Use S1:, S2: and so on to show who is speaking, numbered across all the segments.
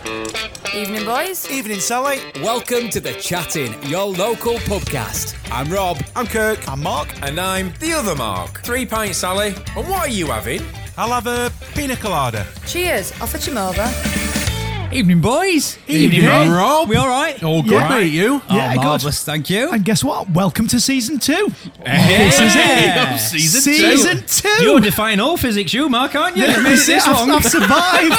S1: Evening, boys.
S2: Evening, Sally.
S3: Welcome to The Chatting, your local pubcast. I'm Rob.
S2: I'm Kirk. I'm Mark.
S4: And I'm the other Mark. 3 pints, Sally. And what are you having?
S2: I'll have a pina colada.
S1: Cheers. I'll fetch him over.
S5: Evening, boys.
S2: Evening, Rob.
S5: We all right?
S2: All good, mate, you?
S5: Yeah, marvellous, thank you.
S6: And guess what? Welcome to season 2.
S5: This
S6: is it. Season 2.
S7: You're defying all physics, you, Mark, aren't you?
S6: This is it. I've survived.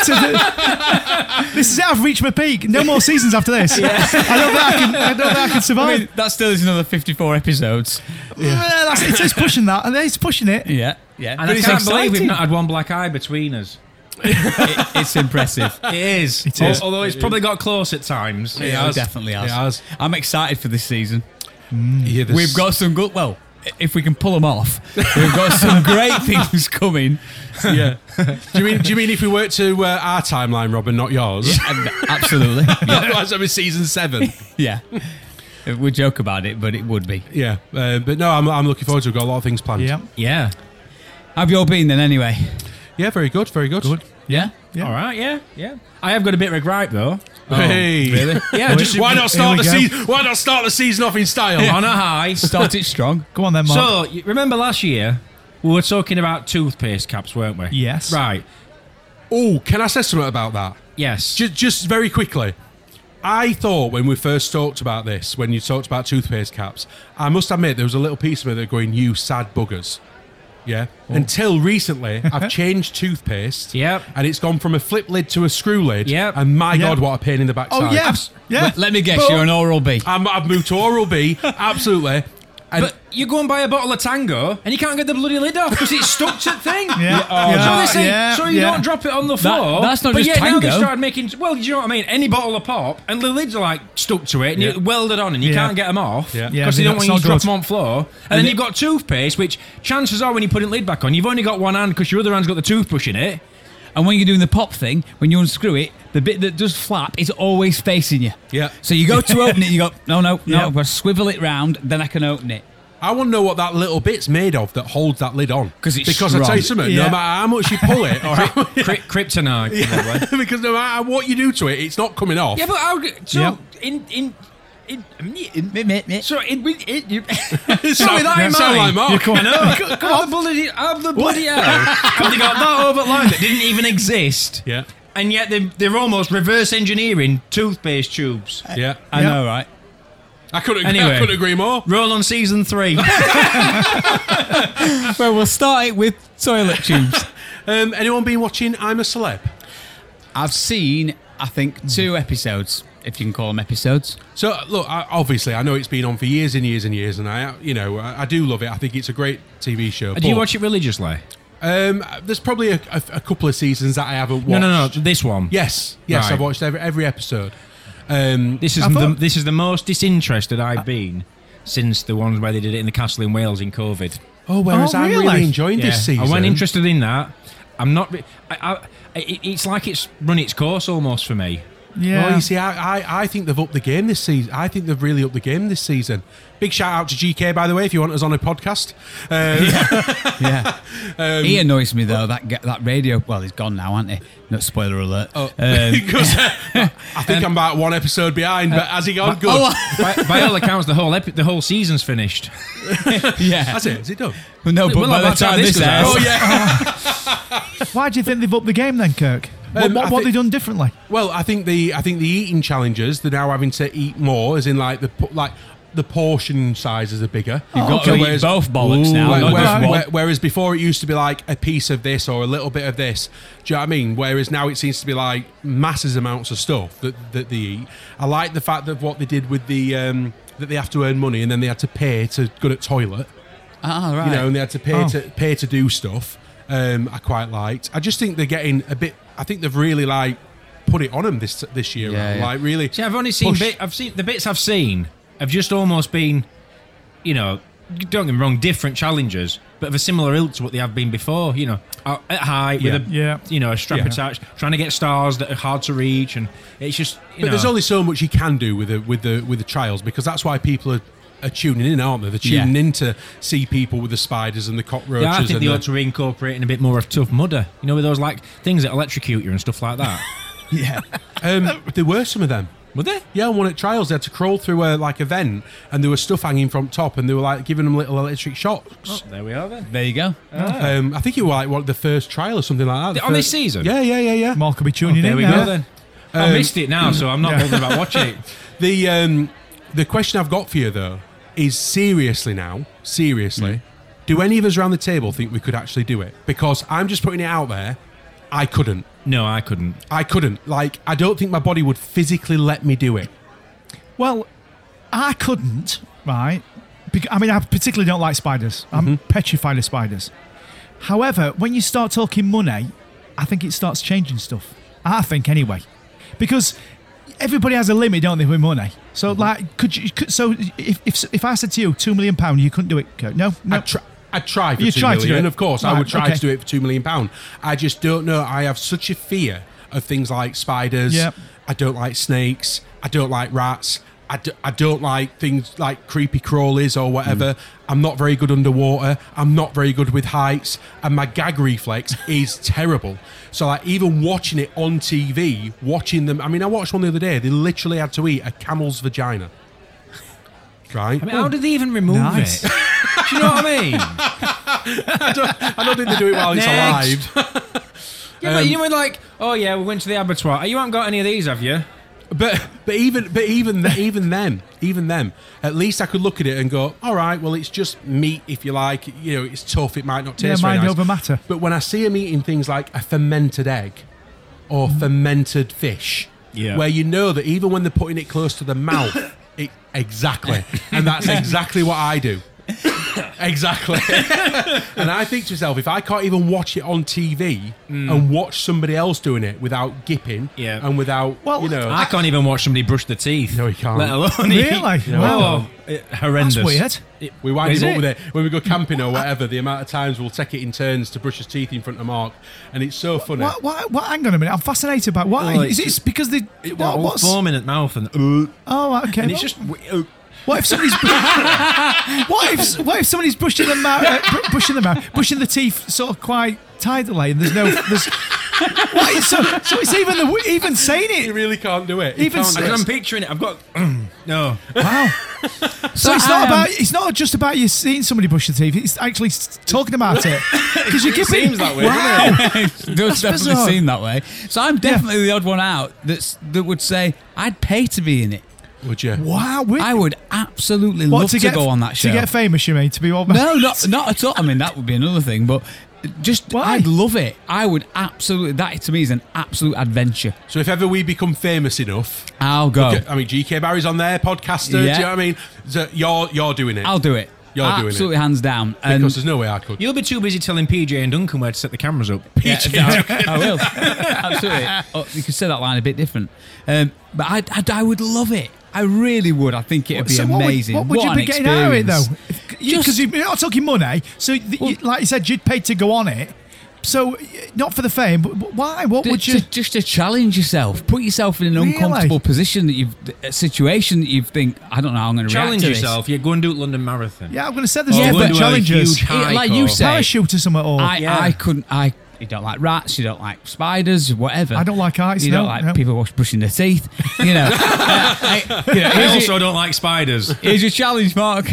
S6: This is it. I've reached my peak. No more seasons after this. Yeah. I don't think I can survive.
S5: I mean, that still is another 54 episodes.
S6: It's pushing that, and it's pushing it.
S5: Yeah.
S7: And I can't believe we've not had one black eye between us.
S5: It's impressive.
S7: It is.
S6: It is.
S7: Although it's probably got close at times.
S5: It definitely has.
S2: It has.
S5: I'm excited for this season.
S2: Yeah,
S5: We've got some good... Well, if we can pull them off, we've got some great things coming.
S2: Yeah. Do you mean if we work to our timeline, Rob, and not yours?
S5: Absolutely.
S2: Otherwise, it'll be season 7.
S5: Yeah. We joke about it, but it would be.
S2: Yeah. But no, I'm looking forward to it. We've got a lot of things planned.
S7: Yeah.
S5: How have you all been then, anyway?
S2: Yeah, very good. Very good.
S5: Yeah?
S7: All right, yeah. I have got a bit of a gripe, though.
S2: Hey.
S5: Really?
S7: Yeah, just
S2: Why not start the season off in style?
S7: on a high.
S5: Start it strong.
S6: Go on then, Mark.
S7: So, you remember last year, we were talking about toothpaste caps, weren't we?
S6: Yes.
S7: Right.
S2: Oh, can I say something about that?
S7: Yes.
S2: Just very quickly. I thought when we first talked about this, when you talked about toothpaste caps, I must admit there was a little piece of me that going, you sad buggers. Yeah. Until recently, I've changed toothpaste.
S7: Yep.
S2: And it's gone from a flip lid to a screw lid.
S7: Yep.
S2: And my
S6: Yep.
S2: God, what a pain in the backside.
S6: Oh, yeah. Yeah.
S5: Let me guess, you're an Oral-B.
S2: I've moved to Oral-B, absolutely. And
S7: But you go and buy a bottle of Tango and you can't get the bloody lid off because it's stuck to the thing. So you don't drop it on the floor.
S5: That's not
S7: but
S5: just
S7: yet now they
S5: Tango.
S7: started making, well, do you know what I mean? Any bottle of pop and the lids are like stuck to it and you're welded on and you can't get them off
S2: Yeah.
S7: because they don't want you to drop them on floor. And then you've got toothpaste, which chances are when you put the lid back on, you've only got one hand because your other hand's got the toothbrush in it.
S5: And when you're doing the pop thing, when you unscrew it, the bit that does flap is always facing you.
S2: Yeah.
S5: So you go to open it, you go, no, I've got to swivel it round, then I can open it.
S2: I want to know what that little bit's made of that holds that lid on.
S5: Because it's
S2: Because I tell you
S5: strong.
S2: something, no matter how much you pull it, or how,
S7: Kryptonite, probably.
S2: because no matter what you do to it, it's not coming off.
S7: Yeah, but how, so
S6: Yep.
S7: So
S2: Sound
S7: with that in
S2: like
S7: mind,
S2: Mark.
S6: Come on.
S7: how the bloody hell have they got that over line that didn't even exist?
S2: Yeah.
S7: And yet they're almost reverse engineering toothpaste tubes.
S2: Yeah.
S5: I know, right?
S2: I couldn't
S7: Anyway.
S2: agree more.
S7: Roll on season 3.
S5: Well, we'll start it with toilet tubes.
S2: Anyone been watching I'm a Celeb?
S5: I've seen, I think, 2 episodes, if you can call them episodes.
S2: So look, obviously I know it's been on for years and years and years, and I do love it. I think it's a great TV show.
S7: Do you watch it religiously?
S2: There's probably a couple of seasons that I haven't watched.
S7: No, this one.
S2: Yes,
S7: Right.
S2: I've watched every episode.
S7: This is the most disinterested I've been since the ones where they did it in the castle in Wales in COVID.
S2: Whereas I'm
S6: really?
S2: really enjoying this season.
S7: I wasn't interested in that. I'm not. It's like it's run its course almost for me.
S6: Yeah.
S2: Well, you see, I think they've upped the game this season. I think they've really upped the game this season. Big shout out to GK, by the way, if you want us on a podcast.
S5: Yeah. He annoys me, though, that radio... Well, he's gone now, hasn't he? No, spoiler alert.
S2: Because I think I'm about one episode behind, but has he gone good?
S7: By all accounts, the whole season's finished.
S5: Yeah.
S2: That's it. Is it done?
S5: No, but
S7: Well,
S5: by the
S7: by the time
S5: time
S7: this
S5: this
S7: goes out-
S5: airs...
S6: Why do you think they've upped the game then, Kirk? What have they done differently?
S2: Well, I think the eating challenges, they're now having to eat more, as in the portion sizes are bigger.
S5: You've got to eat both bollocks now, not just one.
S2: Whereas before it used to be like a piece of this or a little bit of this. Do you know what I mean? Whereas now it seems to be like massive amounts of stuff that they eat. I like the fact that what they did with the that they have to earn money and then they had to pay to go to toilet.
S5: Ah, right.
S2: You know, and they had to pay to do stuff. I quite liked. I just think they're getting a bit. I think they've really put it on them this year.
S5: Yeah, yeah.
S2: Really.
S7: See, I've only seen the bits I've seen have just almost been, don't get me wrong, different challenges, but of a similar ilk to what they have been before. At height with a strap attached, trying to get stars that are hard to reach, and it's just.
S2: But there's only so much you can do with the trials, because that's why people are tuning in, aren't they? They're tuning in to see people with the spiders and the cockroaches.
S7: Yeah, I think they ought to reincorporate in a bit more of Tough Mudder. With those things that electrocute you and stuff like that.
S6: Yeah.
S2: There were some of them.
S7: Were they?
S2: Yeah, one at trials, they had to crawl through a vent, and there was stuff hanging from top, and they were like giving them little electric shocks.
S7: Oh, there we are then.
S5: There you go.
S2: I think it was like the first trial or something like that.
S7: On this season?
S2: Yeah.
S6: Mark will be tuning in.
S7: There we
S6: now.
S7: go then. I missed it now, so I'm not bothered about watching it.
S2: The question I've got for you though is seriously, do any of us around the table think we could actually do it? Because I'm just putting it out there. I couldn't.
S7: No, I couldn't.
S2: Like, I don't think my body would physically let me do it.
S6: Well, I couldn't, right? I mean, I particularly don't like spiders. I'm petrified of spiders. However, when you start talking money, I think it starts changing stuff. I think anyway. Because everybody has a limit, don't they, with money? So, like, if I said to you, £2 million, you couldn't do it, Kurt? No?
S2: I'd try for
S6: You
S2: £2
S6: tried to do
S2: million,
S6: it?
S2: of course. I would try to do it for £2 million. I just don't know. I have such a fear of things like spiders.
S6: Yep.
S2: I don't like snakes. I don't like rats. I don't like things like creepy crawlies or whatever. I'm not very good underwater. I'm not very good with heights. And my gag reflex is terrible. So like even watching it on TV, watching them... I mean, I watched one the other day. They literally had to eat a camel's vagina. Right?
S7: I mean, how did they even remove
S6: Nice.
S7: it? Do you know what I mean?
S2: I don't think they do it while it's
S7: Next.
S2: alive.
S7: Yeah, but you were like, oh yeah, we went to the abattoir. Oh, you haven't got any of these, have you?
S2: But even them, at least I could look at it and go, all right, well, it's just meat, if you like. You know, it's tough. It might not taste very
S6: mind
S2: nice.
S6: over matter.
S2: But when I see them eating things like a fermented egg or fermented fish, where you know that even when they're putting it close to the mouth, exactly, and that's exactly what I do. Exactly. And I think to myself, if I can't even watch it on TV and watch somebody else doing it without gipping and without,
S7: I can't even watch somebody brush their teeth.
S2: No, you can't.
S7: Let alone
S6: Really?
S7: eat.
S6: Wow.
S7: Horrendous.
S6: That's weird.
S2: We wind
S7: Is
S2: him up
S7: it?
S2: with it when we go camping or whatever. The amount of times we'll take it in turns to brush his teeth in front of Mark, and it's so funny.
S6: What? Hang on a minute. I'm fascinated by why.
S7: Oh,
S6: Is
S7: it's
S6: it because they?
S7: all
S6: What's?
S7: foaming at mouth and
S6: Oh, okay.
S7: and it's just
S6: What if somebody's? what if somebody's brushing them out, brushing the teeth sort of quite tidily, and there's. What? So it's even saying it.
S2: You really can't do it.
S6: Even
S2: Can't do it.
S7: I'm picturing it. I've got no.
S6: Wow. So it's not just about you seeing somebody brush their teeth. It's actually talking about it because you give
S2: Seems that way,
S6: Wow.
S5: It does definitely
S6: bizarre.
S5: seem that way. So I'm definitely the odd one out that would say I'd pay to be in it.
S2: Would you?
S6: Wow.
S5: I would absolutely love to go on that show.
S6: To get famous, you mean? To be all
S5: No, not at all. I mean, that would be another thing, but just
S6: Why?
S5: I'd love it. I would absolutely. That to me is an absolute adventure.
S2: So if ever we become famous enough,
S5: I'll go.
S2: I mean, GK Barry's on there, podcaster. Do you know what I mean? So you're doing it.
S5: I'll do it.
S2: You're doing it.
S5: Absolutely, hands down. And
S2: Because there's no way I could.
S7: You'll be too busy telling PJ and Duncan where to set the cameras up.
S5: I will. Absolutely. Oh, you could say that line a bit different. But I would love it. I really would. I think it would be amazing.
S6: What would you
S5: an
S6: be getting out of it, though?
S5: Just-
S6: Because you're not talking money. So, like you said, you'd pay to go on it. So, not for the fame, but why? What would you...
S5: Just to challenge yourself, put yourself in an
S6: Really?
S5: uncomfortable position a situation that you think, I don't know how I'm going to react
S7: Challenge
S5: to this.
S7: yourself. Yeah, go and do London Marathon.
S6: Yeah, I'm going to say there's
S7: Or
S6: different
S7: go and do a
S6: challenges.
S7: huge hike
S5: Like you
S7: or-
S5: said.
S6: Parachute or something, or...
S5: I couldn't. You don't like rats. You don't like spiders. Whatever.
S6: I don't like heights.
S5: You
S6: no,
S5: don't like
S6: no.
S5: people brushing their teeth. You know.
S7: I also don't like spiders.
S5: Here's your challenge, Mark.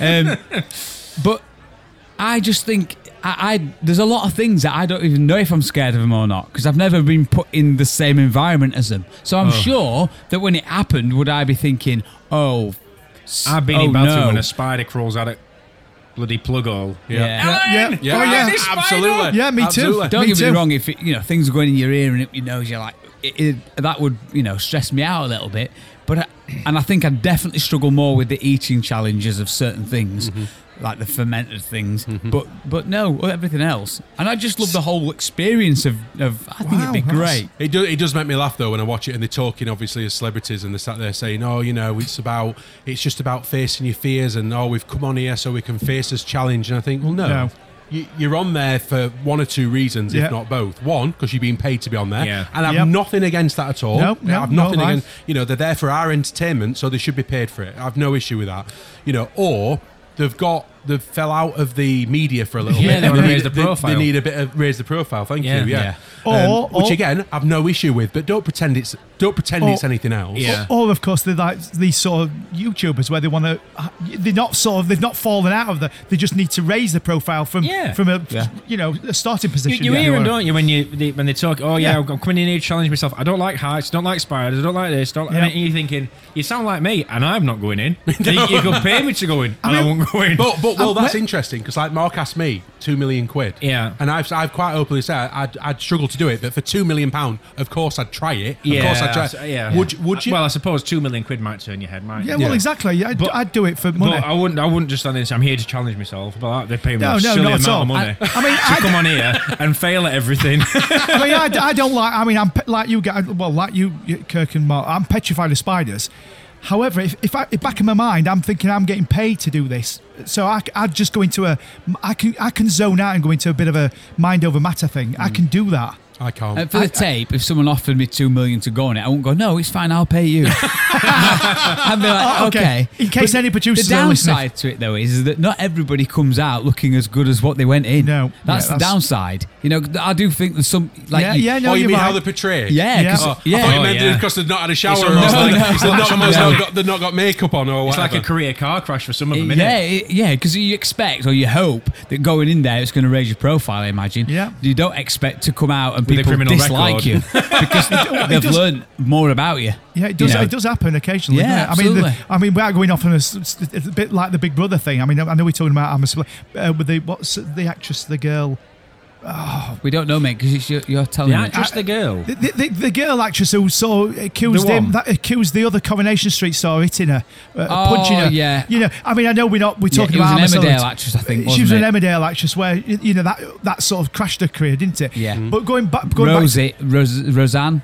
S5: But I just think there's a lot of things that I don't even know if I'm scared of them or not because I've never been put in the same environment as them. So I'm sure that when it happened, would I be thinking, I've
S7: been in bathroom when a spider crawls out of bloody plug hole.
S6: Yeah.
S2: Yeah,
S6: Oh, yeah.
S2: absolutely.
S6: Yeah, me too.
S2: Absolutely.
S5: Don't
S6: Me
S5: get me
S6: too.
S5: wrong. If things are going in your ear and up your nose, you're like, that would stress me out a little bit. But I think I'd definitely struggle more with the eating challenges of certain things, like the fermented things. But no, everything else. And I just love the whole experience of I think it'd be
S6: Wow,
S5: great.
S2: It does make me laugh though when I watch it and they're talking obviously as celebrities and they're sat there saying, it's just about facing your fears and we've come on here so we can face this challenge. And I think, well, no. You're on there for one or two reasons, if not both. One, because you're being paid to be on there, and I've nothing against that at all.
S6: No,
S2: I've nothing
S6: no,
S2: against. They're there for our entertainment, so they should be paid for it. I've no issue with that. Or they've got they fell out of the media for a little
S7: Yeah,
S2: bit.
S7: they wanna raise the profile.
S2: They need a bit of raise the profile. Thank
S7: Yeah.
S2: you. Yeah.
S6: Or-
S2: which again, I've no issue with, but don't pretend it's anything else.
S7: Yeah.
S6: Or of course they're like these sort of YouTubers where they want to. They've not fallen out of they just need to raise the profile from
S7: Yeah.
S6: a starting position.
S7: You
S6: Yeah.
S7: hear them, don't you, when they talk? Oh yeah, I'm coming in here to challenge myself. I don't like heights, don't like spiders, I don't like this.
S6: Yeah.
S7: And you're thinking, you sound like me, and I'm not going in. You could pay me to go in, and I won't go in.
S2: But that's interesting because like Mark asked me £2 million.
S7: Yeah.
S2: And I've quite openly said I'd struggle to do it, but for £2 million, of course I'd try it. Of course I'd try it.
S7: Yeah.
S2: Would you?
S7: Well, I suppose £2 million might turn your head, might
S6: Yeah,
S7: it?
S6: well, exactly. Yeah, I'd do it for money.
S7: But I wouldn't just stand there and say, I'm here to challenge myself. But they pay me
S6: No,
S7: a silly
S6: not at
S7: amount
S6: all.
S7: of money
S6: I mean,
S7: to come on here and fail at everything.
S6: I mean, I don't like. I mean, I'm like you guys. Well, like you, Kirk and Mark. I'm petrified of spiders. However, if back in my mind, I'm thinking I'm getting paid to do this, so I'd just go into I can zone out and go into a bit of a mind over matter thing. I can do that.
S2: I can't.
S5: For the tape, if someone offered me $2 million to go on it, I won't go, no, it's fine, I'll pay you. I'd be like, okay.
S6: In case any producers
S5: the
S6: are listening.
S5: downside to it, though, is that not everybody comes out looking as good as what they went in.
S6: No.
S5: That's the downside. You know, I do think there's some... like
S6: Yeah,
S5: you,
S6: yeah, no,
S2: you
S6: you're
S2: mean
S6: right.
S2: how they portray it?
S5: Yeah,
S6: Yeah.
S5: 'cause-
S2: I thought you meant because they've not had a shower
S7: It's
S2: or
S7: almost
S2: they've not got makeup on or
S7: It's
S2: whatever.
S7: like a career car crash for some of them, innit?
S5: Yeah, because you expect or you hope that going in there it's going to raise your profile. I imagine.
S6: Yeah.
S5: You don't expect to come out and
S7: With a
S5: people
S7: criminal
S5: dislike
S7: record.
S5: you because they've
S6: does-
S5: learned more about you.
S6: Yeah, it does.
S5: You know?
S6: It does happen occasionally.
S5: Yeah,
S6: doesn't it?
S5: absolutely.
S6: I mean, without going off on it's a bit like the Big Brother thing. I mean, I know we're talking about with what's the actress, the girl.
S5: We don't know, mate, because you're telling
S7: The
S5: me.
S7: actress, the girl.
S6: The girl actress who accused
S7: The
S6: him,
S7: one.
S6: that accused the other Coronation Street star hitting her, punching her.
S5: yeah.
S6: You know, I mean, I know we're talking
S5: it was
S6: about
S5: an
S6: Emma
S5: Emmerdale
S6: Sellers.
S5: actress, I think,
S6: She was
S5: wasn't
S6: an
S5: it?
S6: Emmerdale actress where you know that sort of crashed her career, didn't it?
S5: Yeah.
S6: But going back,
S5: Roxanne,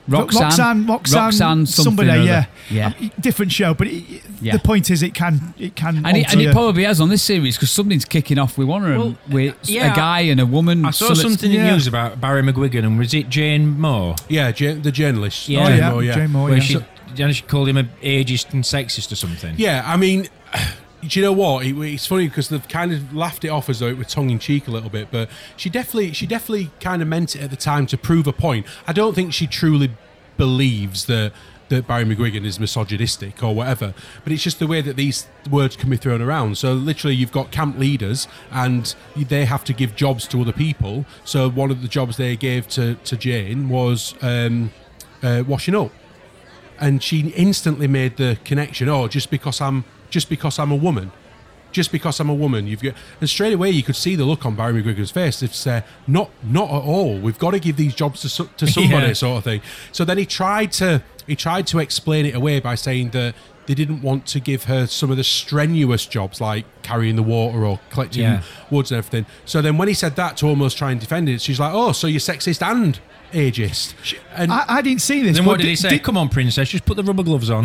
S6: Roxanne, somebody,
S5: or other.
S6: yeah,
S5: yeah.
S6: Different show, but
S5: Yeah.
S6: the point is, it can,
S5: And
S6: alter
S5: it
S6: you.
S5: probably has on this series because something's kicking off with one of them,
S7: Well,
S5: with
S7: yeah,
S5: a guy and a woman.
S7: I saw something in the news about Barry McGuigan, and was it Jane Moore?
S2: Yeah, the journalist.
S7: Yeah.
S6: Oh
S2: Jane
S6: yeah,
S2: Moore, yeah.
S6: Jane Moore,
S7: Where
S6: yeah.
S7: she called him a ageist and sexist or something.
S2: Yeah, I mean, do you know what? It's funny because they've kind of laughed it off as though it was tongue in cheek a little bit, but she definitely kind of meant it at the time to prove a point. I don't think she truly believes that Barry McGuigan is misogynistic or whatever, but it's just the way that these words can be thrown around. So literally you've got camp leaders and they have to give jobs to other people. So one of the jobs they gave to Jane was washing up. And she instantly made the connection. Oh, just because I'm a woman, you've got. And straight away you could see the look on Barry McGuigan's face. It's not at all. We've got to give these jobs to somebody,
S7: Yeah.
S2: sort of thing. So then he tried to explain it away by saying that they didn't want to give her some of the strenuous jobs like carrying the water or collecting woods and everything. So then when he said that to almost try and defend it, she's like, "Oh, so you're sexist and ageist." And
S6: I didn't see this.
S7: Then
S6: but
S7: what did he say? Come on, princess, just put the rubber gloves on.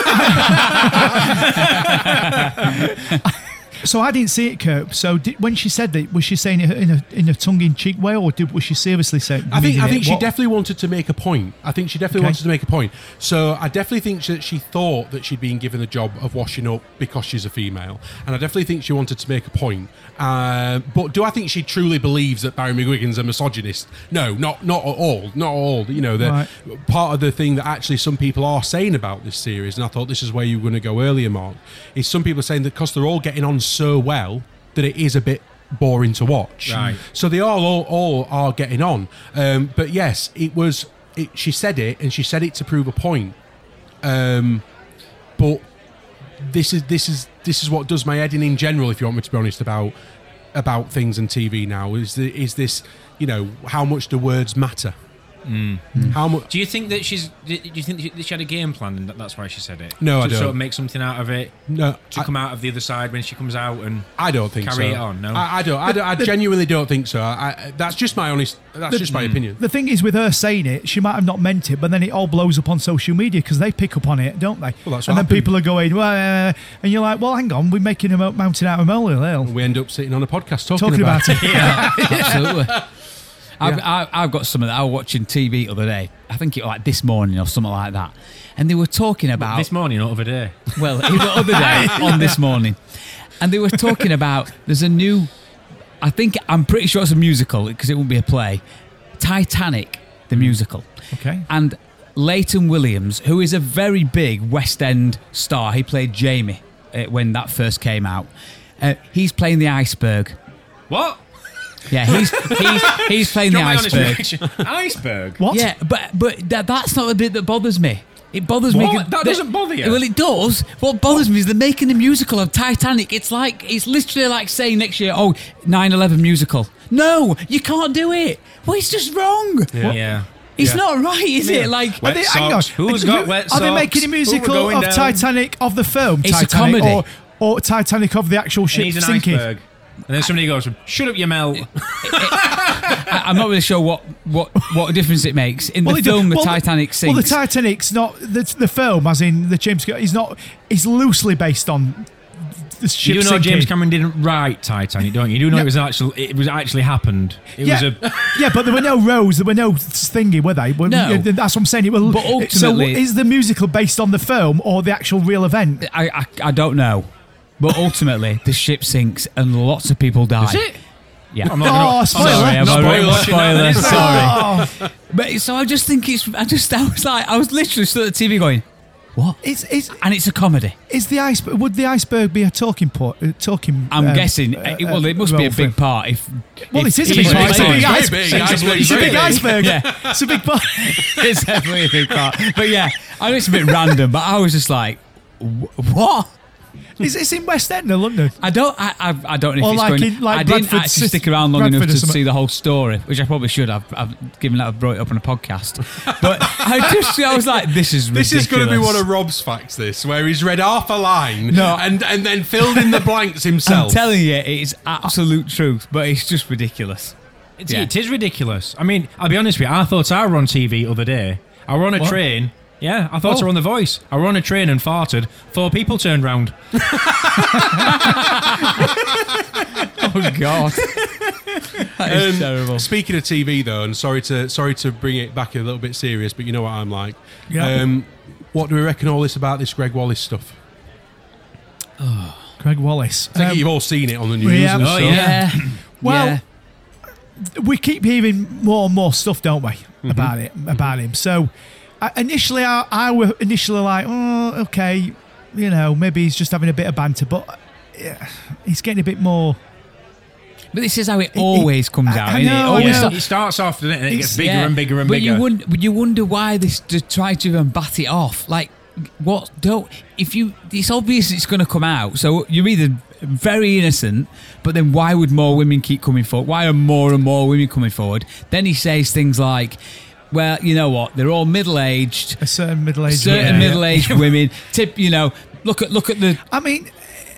S6: So I didn't see it, Kurt. So when she said that, was she saying it in a tongue-in-cheek way, or was she seriously saying?
S2: I think she definitely wanted to make a point. So I definitely think that she thought that she'd been given the job of washing up because she's a female, and I definitely think she wanted to make a point. But do I think she truly believes that Barry McGuigan's a misogynist? No, not at all. Not at all. You know,
S6: Right.
S2: part of the thing that actually some people are saying about this series, and I thought this is where you were going to go earlier, Mark, is some people are saying that because they're all getting on so well that it is a bit boring to watch.
S7: Right.
S2: So they all are getting on. But yes, she said it, and she said it to prove a point. But this is what does my head in general, if you want me to be honest, about things and TV now, is this, you know, how much do words matter? How much?
S7: Do you think that she had a game plan and that's why she said it?
S2: No, I
S7: to sort
S2: don't.
S7: of make something out of it.
S2: No,
S7: To come out of the other side when she comes out and
S2: I don't think
S7: carry
S2: so.
S7: it on. No,
S2: I don't. I genuinely don't think so. That's just my honest. That's just my opinion.
S6: The thing is, with her saying it, she might have not meant it, but then it all blows up on social media because they pick up on it, don't they?
S2: Well, that's
S6: and
S2: what
S6: then
S2: happened.
S6: people are going, well, and you're like, well, hang on, we're making a mountain out of a molehill.
S2: We end up sitting on a podcast
S6: Talking about it.
S5: Absolutely. I've got some of that. I was watching TV the other day. I think it was like This Morning or something like that. And they were talking about...
S7: this morning or other day.
S5: Well, it was the other day on This Morning. And they were talking about there's a new. I'm pretty sure it's a musical because it won't be a play. Titanic, the musical.
S6: Okay.
S5: And Leighton Williams, who is a very big West End star, he played Jamie when that first came out. He's playing the iceberg.
S7: What?
S5: Yeah, he's playing the iceberg.
S7: Iceberg?
S6: What?
S5: Yeah, but that's not the bit that bothers me. It bothers me.
S7: That doesn't bother you?
S5: Well, it does. What bothers me is they're making a musical of Titanic. It's literally like saying next year, 9/11 musical. No, you can't do it. Well, it's just wrong.
S7: Yeah.
S5: It's not right, is it? Like,
S7: Wet socks. Who's got wet socks?
S6: Are they making a musical of Titanic of the film?
S5: It's
S6: Titanic,
S5: a comedy.
S6: or Titanic of the actual ship
S7: And he's an
S6: sinking?
S7: iceberg. And then somebody goes, "Shut up, you Mel."
S5: I'm not really sure what difference it makes in the film. The Titanic sinks.
S6: Well, the Titanic's not the film, as in the James. It's loosely based on the ship
S7: You do know
S6: sinking.
S7: James Cameron didn't write Titanic, don't you? You do know it was actually happened.
S6: Yeah, but there were no rows, there were no thingy, were they?
S5: No.
S6: That's what I'm saying.
S5: But ultimately-
S6: so is the musical based on the film or the actual real event?
S5: I don't know, but ultimately the ship sinks and lots of people die.
S7: Is it?
S5: Yeah.
S7: I'm not gonna,
S6: Spoiler.
S5: Sorry, I've already
S7: Spoiler.
S5: spoiler. Sorry.
S6: Oh,
S5: But so I just think I was literally stood at the TV going, what? And it's a comedy.
S6: is the iceberg? Would the iceberg be a talking point?
S5: I'm guessing. It must be a big part. It's
S6: a big part. It's a big iceberg. It's a big iceberg.
S5: Yeah.
S6: It's a big part.
S5: It's definitely a big part. But yeah, I know it's a bit random, but I was just like, what?
S6: It's in West End or London.
S5: I don't know if
S6: Or
S5: it's
S6: like
S5: going.
S6: in, like
S5: I didn't
S6: Bradford
S5: actually
S6: City-
S5: stick around long
S6: Bradford
S5: enough
S6: or
S5: to
S6: something.
S5: see the whole story, which I probably should have. Given that I've brought it up on a podcast, but I was like, this is ridiculous.
S2: This is going to be one of Rob's facts. This where he's read half a line
S5: No.
S2: and then filled in the blanks
S5: I'm
S2: himself.
S5: telling you, it's absolute truth, but it's just ridiculous.
S7: It is ridiculous. I mean, I'll be honest with you. I thought I were on TV the other day. I were on a train. Yeah, I thought I were on The Voice. I were on a train and farted. 4 people turned round.
S5: Oh God, that is terrible.
S2: Speaking of TV, though, and sorry to bring it back a little bit serious, but you know what I'm like.
S6: Yeah.
S2: What do we reckon all this about this Greg Wallace stuff?
S6: Greg Wallace.
S2: I think you've all seen it on the news.
S6: yeah.
S2: And
S6: Oh,
S2: stuff.
S5: Yeah.
S6: Well,
S5: Yeah.
S6: we keep hearing more and more stuff, don't we, about him? So initially, I were initially like, oh, okay, maybe he's just having a bit of banter, but he's getting a bit more.
S5: But this is how it always comes out.
S6: I
S5: innit?
S6: know,
S5: It always
S6: yeah.
S7: It starts off, doesn't it? And it gets
S6: It's-
S7: bigger and bigger and
S5: but
S7: bigger.
S5: you wonder why they try to even bat it off. Like, what? Don't it's obvious it's going to come out. So you're either very innocent, but then why would more women keep coming forward? Why are more and more women coming forward? Then he says things like, well, you know what? They're all middle-aged.
S6: A certain middle-aged
S5: Middle-aged women. Look at the.
S6: I mean,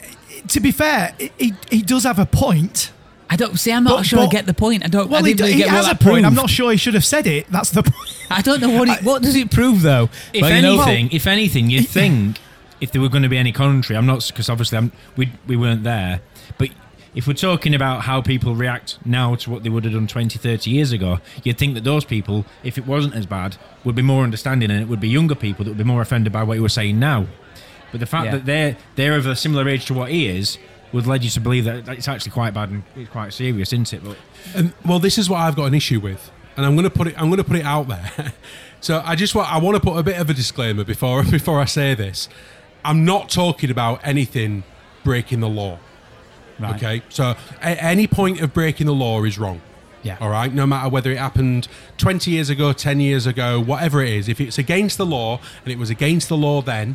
S6: to be fair, he does have a point.
S5: I don't see. I'm not sure I get the point. I don't.
S6: Well,
S5: I didn't really
S6: he
S5: get what
S6: has a
S5: that
S6: point. I'm
S5: proved.
S6: not sure he should have said it. That's the point.
S5: I don't know what does it prove though.
S7: If
S5: Well,
S7: anything, you'd think if there were going to be any country, I'm not, because obviously we weren't there, but if we're talking about how people react now to what they would have done 20, 30 years ago, you'd think that those people, if it wasn't as bad, would be more understanding, and it would be younger people that would be more offended by what you were saying now. But the fact that they're of a similar age to what he is would lead you to believe that it's actually quite bad and it's quite serious, isn't it? But
S2: well, this is what I've got an issue with, and I'm going to put it out there. So I want to put a bit of a disclaimer before I say this. I'm not talking about anything breaking the law.
S5: Right.
S2: Okay, so at any point of breaking the law is wrong.
S5: Yeah.
S2: All right, no matter whether it happened 20 years ago, 10 years ago, whatever it is, if it's against the law and it was against the law then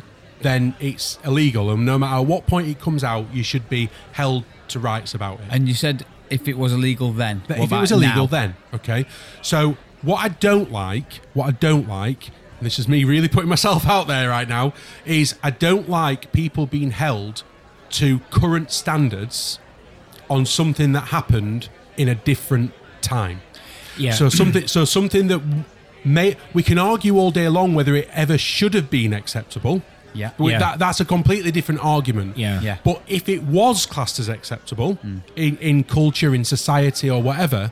S2: it's illegal, and no matter what point it comes out, you should be held to rights about it.
S5: And you said if it was illegal then.
S2: But
S5: What
S2: if it
S5: about
S2: was illegal
S5: now?
S2: then, okay. So what I don't like, and this is me really putting myself out there right now, is I don't like people being held to current standards on something that happened in a different time.
S7: yeah.
S2: So something that we can argue all day long whether it ever should have been acceptable.
S5: Yeah.
S2: But
S7: Yeah.
S2: that's a completely different argument.
S7: Yeah.
S5: Yeah.
S2: But if it was classed as acceptable in culture, in society, or whatever,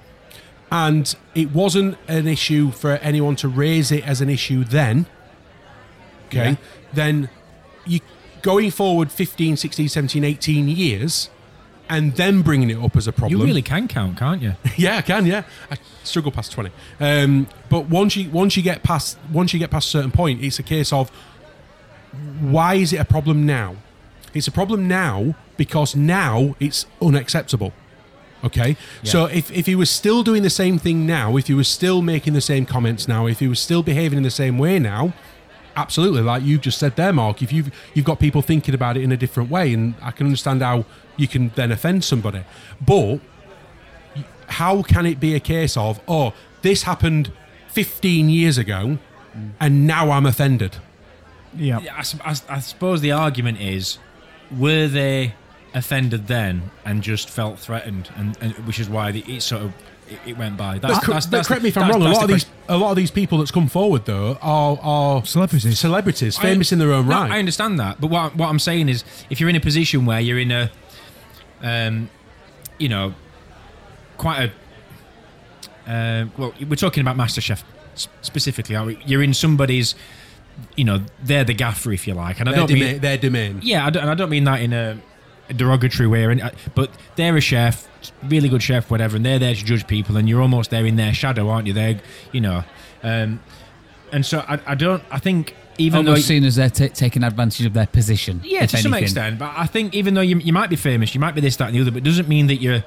S2: and it wasn't an issue for anyone to raise it as an issue then, okay, then going forward 15, 16, 17, 18 years and then bringing it up as a problem.
S7: You really can count, can't you?
S2: Yeah, I can. Yeah, I struggle past 20. But once you get past a certain point, it's a case of why is it a problem now? It's a problem now because now it's unacceptable. Okay, so if he was still doing the same thing now, if he was still making the same comments now, if he was still behaving in the same way now, absolutely, like you just said there, Mark, if you've got people thinking about it in a different way, and I can understand how you can then offend somebody, but how can it be a case of, oh, this happened 15 years ago and now I'm offended?
S7: Yeah, I suppose the argument is, were they offended then and just felt threatened, and which is why it went by.
S2: Correct me if I'm wrong. A lot of these people that's come forward though are celebrities, famous in their own right.
S7: I understand that, but what I'm saying is, if you're in a position where you're in a, quite a, well, we're talking about MasterChef specifically, aren't we? You're in somebody's, they're the gaffer, if you like, and
S2: their domain.
S7: Yeah, I don't mean that in a derogatory way, but they're a chef, really good chef, whatever, and they're there to judge people, and you're almost there in their shadow, aren't you? They're, and so I think even
S5: almost
S7: though
S5: seen as they're taking advantage of their position,
S7: yeah, to some extent. But I think even though you might be famous, you might be this, that, and the other, but it doesn't mean that you're,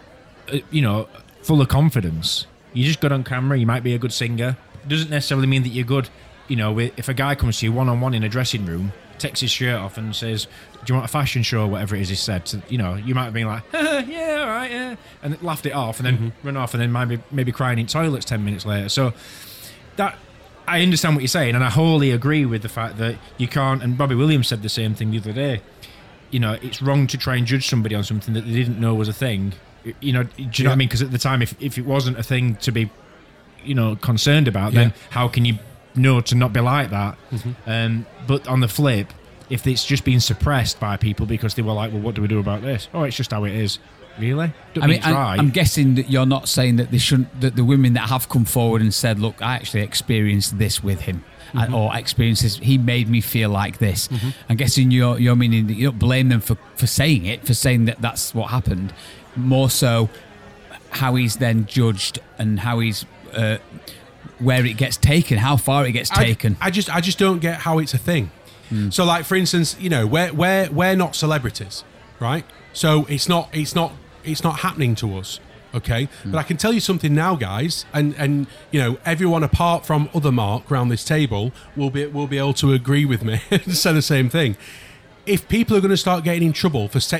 S7: full of confidence. You just got on camera. You might be a good singer. It doesn't necessarily mean that you're good. If a guy comes to you one-on-one in a dressing room, takes his shirt off and says, do you want a fashion show, or whatever it is he said, so, you might have been like, yeah, all right, yeah, and laughed it off, and then run off, and then maybe crying in toilets 10 minutes later. So that, I understand what you're saying, and I wholly agree with the fact that you can't, and Bobby Williams said the same thing the other day, it's wrong to try and judge somebody on something that they didn't know was a thing. Do you know what I mean? Because at the time, if it wasn't a thing to be, concerned about, then how can you know to not be like that? But on the flip, if it's just being suppressed by people because they were like, well, what do we do about this? Oh, it's just how it is. Really?
S5: I'm guessing that you're not saying that they shouldn't, that the women that have come forward and said, look, I actually experienced this with him, or experienced this, he made me feel like this. I'm guessing you're meaning that you don't blame them for saying it, for saying that that's what happened. More so how he's then judged and how he's where it gets taken, how far it gets taken.
S2: I just don't get how it's a thing. So, like, for instance, we're not celebrities, right? So it's not happening to us, okay? But I can tell you something now, guys, and everyone apart from other Mark around this table will be able to agree with me and say the same thing. If people are going to start getting in trouble for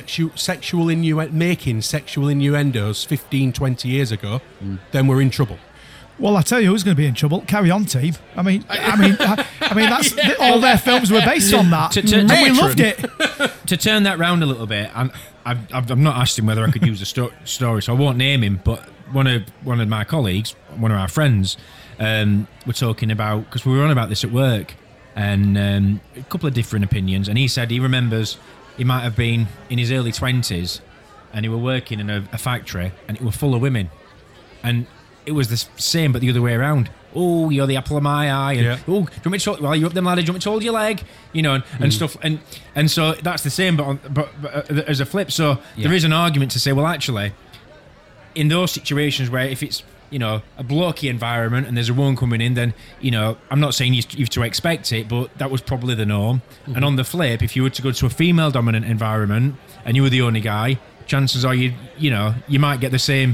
S2: making sexual innuendos 15, 20 years ago, then we're in trouble.
S6: Well, I tell you who's going to be in trouble. Carry On team. I mean, that's all their films were based on that, and we loved it.
S7: To turn that round a little bit, I've not asked him whether I could use the story, so I won't name him. But one of my colleagues, one of our friends, were talking about, because we were on about this at work, and a couple of different opinions, and he said he remembers he might have been in his early 20s, and he were working in a factory, and it were full of women, and it was the same, but the other way around. Oh, you're the apple of my eye. And, oh, do you want me to hold, well, you're up them ladder, do you want me to hold your leg? And stuff. And so that's the same, but as a flip. So there is an argument to say, well, actually, in those situations where if it's, a blokey environment and there's a woman coming in, then, I'm not saying you have to expect it, but that was probably the norm. And on the flip, if you were to go to a female-dominant environment and you were the only guy, chances are you might get the same.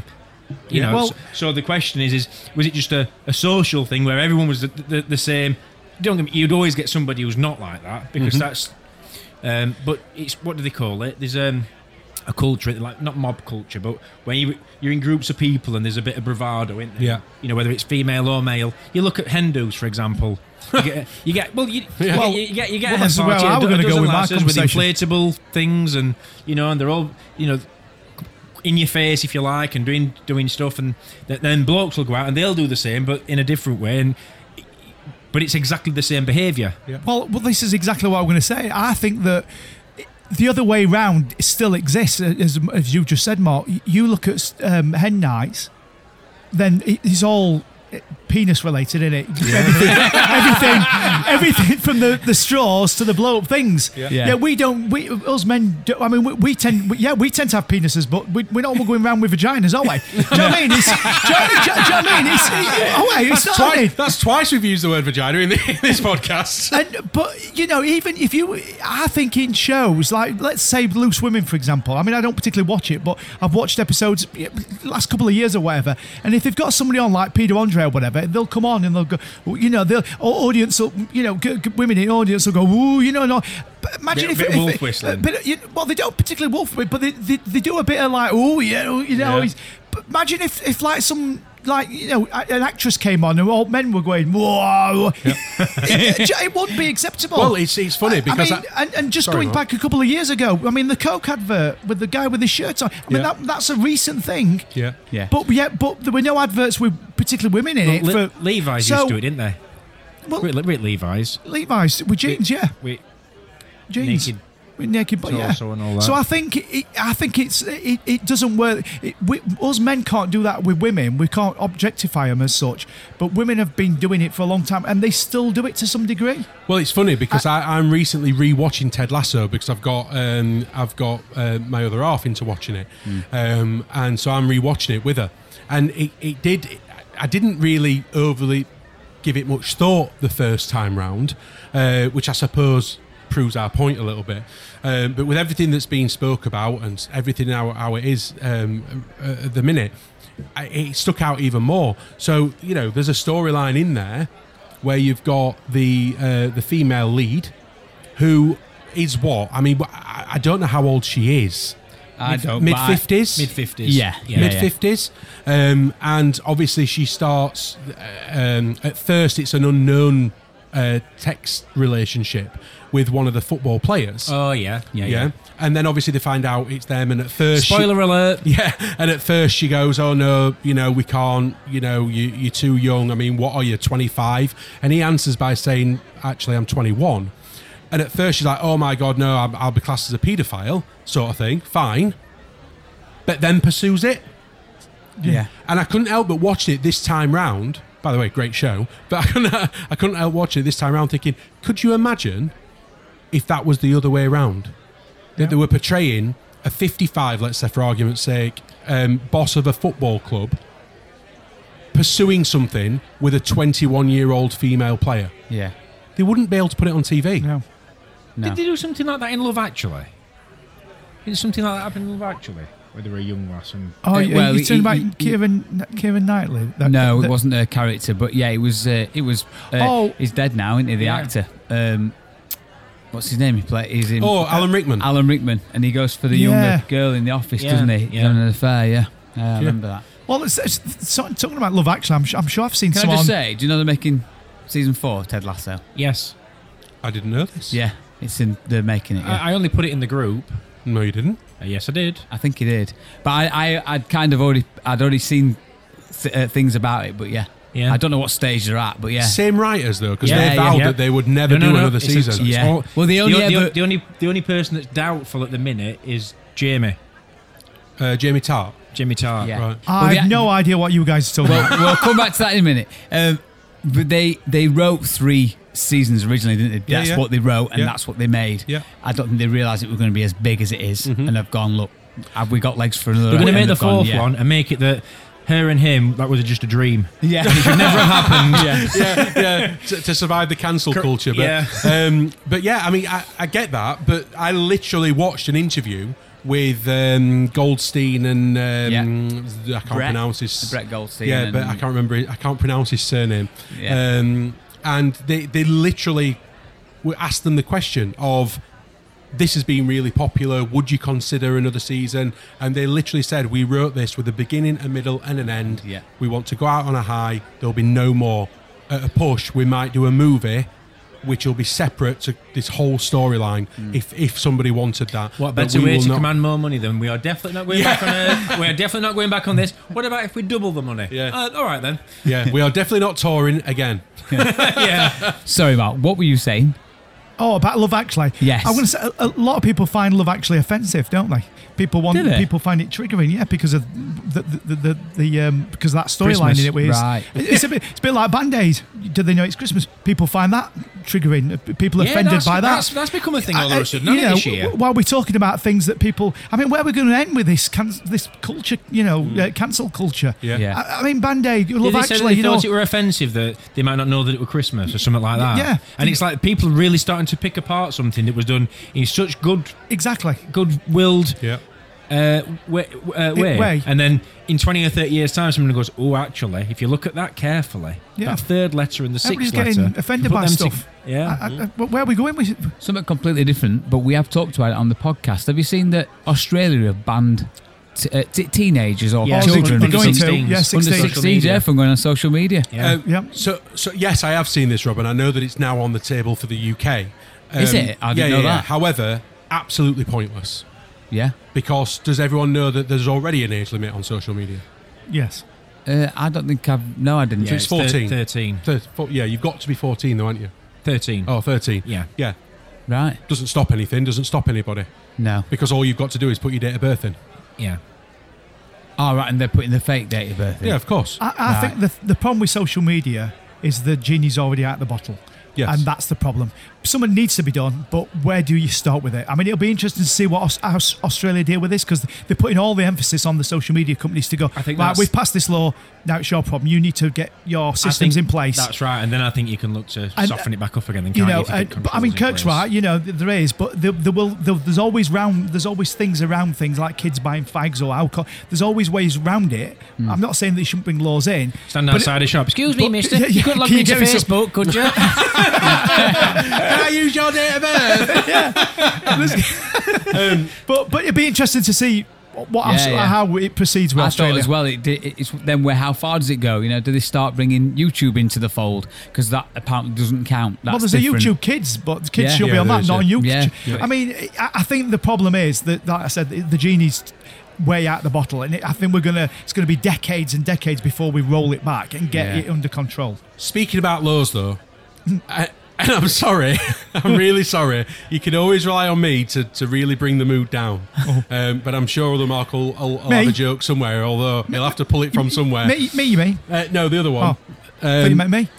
S7: So the question is was it just a social thing where everyone was the same? You'd always get somebody who's not like that, because that's. But it's, what do they call it? There's a culture, like not mob culture, but when you're in groups of people and there's a bit of bravado, isn't there? Yeah. Whether it's female or male. You look at Hindus, for example. You get a
S6: that's where I was going to go with my conversation.
S7: With inflatable things, and and they're all in your face, if you like, and doing stuff, and then blokes will go out and they'll do the same, but in a different way, but it's exactly the same behaviour.
S6: Yeah. Well, this is exactly what I'm going to say. I think that the other way round still exists, as you just said, Mark. You look at hen nights, then it's all penis related, isn't it? Everything from the straws to the blow up things. Yeah, us men. I mean, we tend to have penises, but we're not all going around with vaginas, are we? Do you know what I mean?
S2: That's twice we've used the word vagina in this podcast.
S6: But even if I think in shows like, let's say Loose Women, for example. I mean, I don't particularly watch it, but I've watched episodes last couple of years or whatever. And if they've got somebody on like Peter Andre or whatever, they'll come on and they'll go, audience will, women in the audience will go, ooh, no. But imagine if
S7: wolf whistling.
S6: Well, they don't particularly wolf, but they do a bit of like, oh yeah. But imagine if like some. Like, an actress came on and all men were going, whoa. It wouldn't be acceptable.
S2: Well, it's funny because...
S6: going back a couple of years ago, I mean, the Coke advert with the guy with his shirt on, I mean, that's a recent thing.
S2: Yeah.
S6: But there were no adverts with particularly women in it.
S7: Levi's used to it, didn't they? Well, with Levi's.
S6: Levi's, with jeans, jeans. Naked, but
S7: and all that.
S6: So I think it doesn't work. Us men can't do that with women. We can't objectify them as such. But women have been doing it for a long time, and they still do it to some degree.
S2: Well, it's funny because I'm recently re-watching Ted Lasso because I've got my other half into watching it, and so I'm re-watching it with her. And I didn't really overly give it much thought the first time round, which I suppose proves our point a little bit, but with everything that's been spoke about and everything how it is at the minute, it stuck out even more. So there's a storyline in there where you've got the female lead, who is what? I mean, I don't know how old she is. Mid-50s?
S7: Mid-50s.
S5: Yeah.
S2: Mid-50s. And obviously she starts, at first it's an unknown text relationship with one of the football players.
S7: Oh, yeah.
S2: And then obviously they find out it's them, and at first...
S7: Spoiler alert.
S2: Yeah, and at first she goes, oh no, we can't, you're too young. I mean, what are you, 25? And he answers by saying, actually, I'm 21. And at first she's like, oh my God, no, I'll be classed as a paedophile, sort of thing. Fine. But then pursues it.
S5: Yeah.
S2: And I couldn't help but watch it this time round. By the way, great show. But I couldn't help watching it this time round thinking, could you imagine if that was the other way around? That they were portraying a 55, let's say for argument's sake, boss of a football club pursuing something with a 21-year-old female player.
S5: Yeah.
S2: They wouldn't be able to put it on TV.
S5: No.
S7: Did they do something like that in Love Actually? Did something like that happen in Love Actually? Where they were a young lass and...
S6: Oh, you're talking about Keira Knightley?
S5: It wasn't a character, but yeah, it was... he's dead now, isn't he, the actor? What's his name? He's in...
S2: Alan Rickman.
S5: Alan Rickman, and he goes for the younger girl in the office, doesn't he? He's having an affair, I remember that.
S6: Well, talking about Love Actually, I'm sure I've seen
S5: Can
S6: someone...
S5: I just say, do you know they're making season 4, Ted Lasso?
S7: Yes.
S2: I didn't know this.
S5: Yeah, they're making it. Yeah.
S7: I only put it in the group.
S2: No, you didn't.
S7: Yes, I did.
S5: I think he did, but I'd kind of already seen things about it. But yeah, I don't know what stage they're at. But yeah,
S2: same writers though, because they vowed that they would never do another season.
S5: Well, the
S7: only person that's doubtful at the minute is Jamie.
S2: Jamie Tart.
S7: Jimmy Tart.
S5: Yeah.
S2: Right.
S6: I have no idea what you guys are talking about.
S5: We'll come back to that in a minute. But they wrote 3 seasons originally, didn't they? That's what they wrote, and that's what they made.
S2: Yeah.
S5: I don't think they realised it was going to be as big as it is, and have gone, look, have we got legs for another?
S7: They're going to make the 4th one and make it that her and him, that was just a dream.
S5: Yeah.
S7: It should never have happened.
S2: Yeah. To survive the cancel culture. But, but yeah, I mean, I get that, but I literally watched an interview with Goldstein and I can't pronounce his...
S5: Brett Goldstein.
S2: Yeah, but I can't pronounce his surname.
S5: Yeah.
S2: And they literally asked them the question of, this has been really popular, would you consider another season? And they literally said, we wrote this with a beginning, a middle and an end.
S5: Yeah.
S2: We want to go out on a high, there'll be no more. At a push, we might do a movie which will be separate to this whole storyline if somebody wanted that.
S7: What better way to command more money than we are definitely not going back on we are definitely not going back on this. What about if we double the money?
S2: Yeah.
S7: All right then.
S2: Yeah, we are definitely not touring again.
S7: Yeah.
S5: Sorry, Mark, what were you saying?
S6: Oh, about Love Actually.
S5: Yes.
S6: I'm going to say a lot of people find Love Actually offensive, don't they? People find it triggering, because of because of that storyline in it. Where it's a bit like Band-Aid. Do they know it's Christmas? People find that triggering. People offended by that.
S7: That's become a thing all of a sudden. This year.
S6: While we're talking about things that people, I mean, where are we going to end with this culture? Cancel culture.
S2: Yeah.
S6: I mean, Band-Aid. Love
S7: Did they
S6: Actually.
S7: say they thought it were offensive that they might not know that it were Christmas or something like that.
S6: Yeah.
S7: And it's like people really starting to pick apart something that was done in such good-willed.
S6: Yeah.
S7: Way. And then in 20 or 30 years' time, someone goes, "Oh, actually, if you look at that carefully, that third letter and the sixth letter,
S6: getting offended by stuff." Where are we going with it?
S5: Something completely different, but we have talked about it on the podcast. Have you seen that Australia have banned teenagers or children
S6: under
S7: 16s,
S6: under
S5: 16 from going on social media?
S2: So yes, I have seen this, Rob, and I know that it's now on the table for the UK.
S5: Is it? I didn't know that.
S2: However, absolutely pointless.
S5: Yeah.
S2: Because does everyone know that there's already an age limit on social media?
S6: Yes.
S5: I don't think I've... No, I didn't.
S2: So it's 14.
S7: 13.
S2: You've got to be 14 though, aren't you?
S7: 13.
S2: Oh, 13.
S7: Yeah.
S5: Right.
S2: Doesn't stop anything, doesn't stop anybody.
S5: No.
S2: Because all you've got to do is put your date of birth in.
S7: Yeah.
S5: Oh, right, and they're putting the fake date of birth in.
S2: Yeah, of course.
S6: I think the problem with social media is the genie's already out of the bottle.
S2: Yes.
S6: And that's the problem. Something needs to be done, but where do you start with it? I mean, it'll be interesting to see how Australia deal with this, because they're putting all the emphasis on the social media companies to go, right, we've passed this law, now it's your problem. You need to get your systems in place.
S7: That's right, and then I think you can look to soften it back up again.
S6: But I mean, Kirk's right. There is, but there's always things around things like kids buying fags or alcohol. There's always ways around it. I'm not saying that you shouldn't bring laws in.
S7: Stand outside a shop. Excuse me, mister. You could log me into Facebook, could you?
S2: Can I use your date of birth?
S6: But it'd be interesting to see how it proceeds with Australia.
S5: I thought as well. It's then how far does it go? Do they start bringing YouTube into the fold? Because that apparently doesn't count. That's
S6: there's
S5: different.
S6: a YouTube Kids, but kids should be on that, not on YouTube.
S5: Yeah.
S6: I mean, I think the problem is that, like I said, the genie's way out the bottle, and I think it's gonna be decades and decades before we roll it back and get it under control.
S2: Speaking about laws, though. And I'm sorry, I'm really sorry. You can always rely on me to really bring the mood down. But I'm sure the Mark will have a joke somewhere, although he'll have to pull it from somewhere.
S6: Me, you mean?
S2: No, the other one.
S6: You meant me?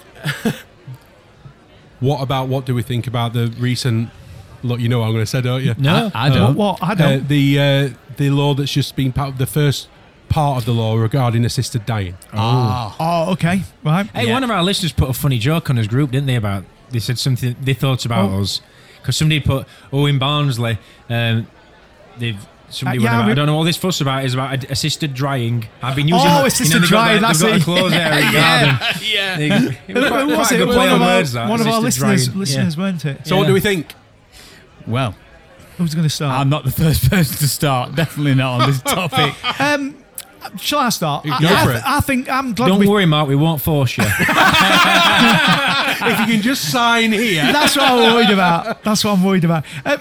S2: What do we think about the recent... Look, you know what I'm going to say, don't you?
S5: No, I don't.
S6: What? I don't.
S2: The law that's just been part of the first part of the law regarding assisted dying.
S6: Oh, okay. Right.
S7: Hey, one of our listeners put a funny joke on his group, didn't they, about... They said something they thought about us because somebody put in Barnsley I don't know what this fuss about is about assisted drying. I've been using
S6: assisted drying.
S7: They've got a clothes area garden.
S6: It was one of our listeners, weren't it?
S2: So what do we think?
S5: Well,
S6: who's going to start?
S5: I'm not the first person to start. Definitely not on this topic.
S6: Shall I start?
S2: I
S6: think I'm glad.
S7: Don't worry, Mark. We won't force you.
S2: If you can just sign here.
S6: That's what I'm worried about.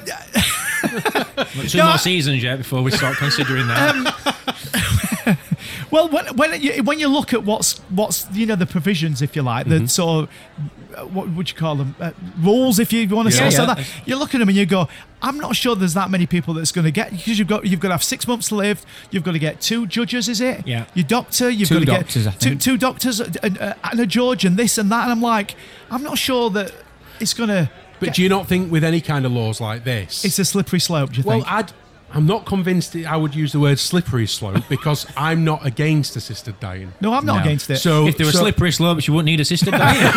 S7: Two more seasons yet before we start considering that.
S6: Well, when you look at what's the provisions, if you like, the sort of what would you call them, rules, if you want to say that, you look at them and you go, I'm not sure there's that many people that's going to get, because you've got to have 6 months to live, you've got to get 2 judges, is it?
S7: Yeah.
S6: Your doctor, you've
S5: two
S6: got
S5: doctors,
S6: to get two doctors and a judge and this and that, and I'm like, I'm not sure that it's going to.
S2: But do you not think with any kind of laws like this,
S6: it's a slippery slope? Do you think?
S2: Well, I'm not convinced I would use the word slippery slope because I'm not against assisted dying.
S6: No, I'm not against it.
S2: So
S7: if there were slippery slopes, you wouldn't need assisted dying.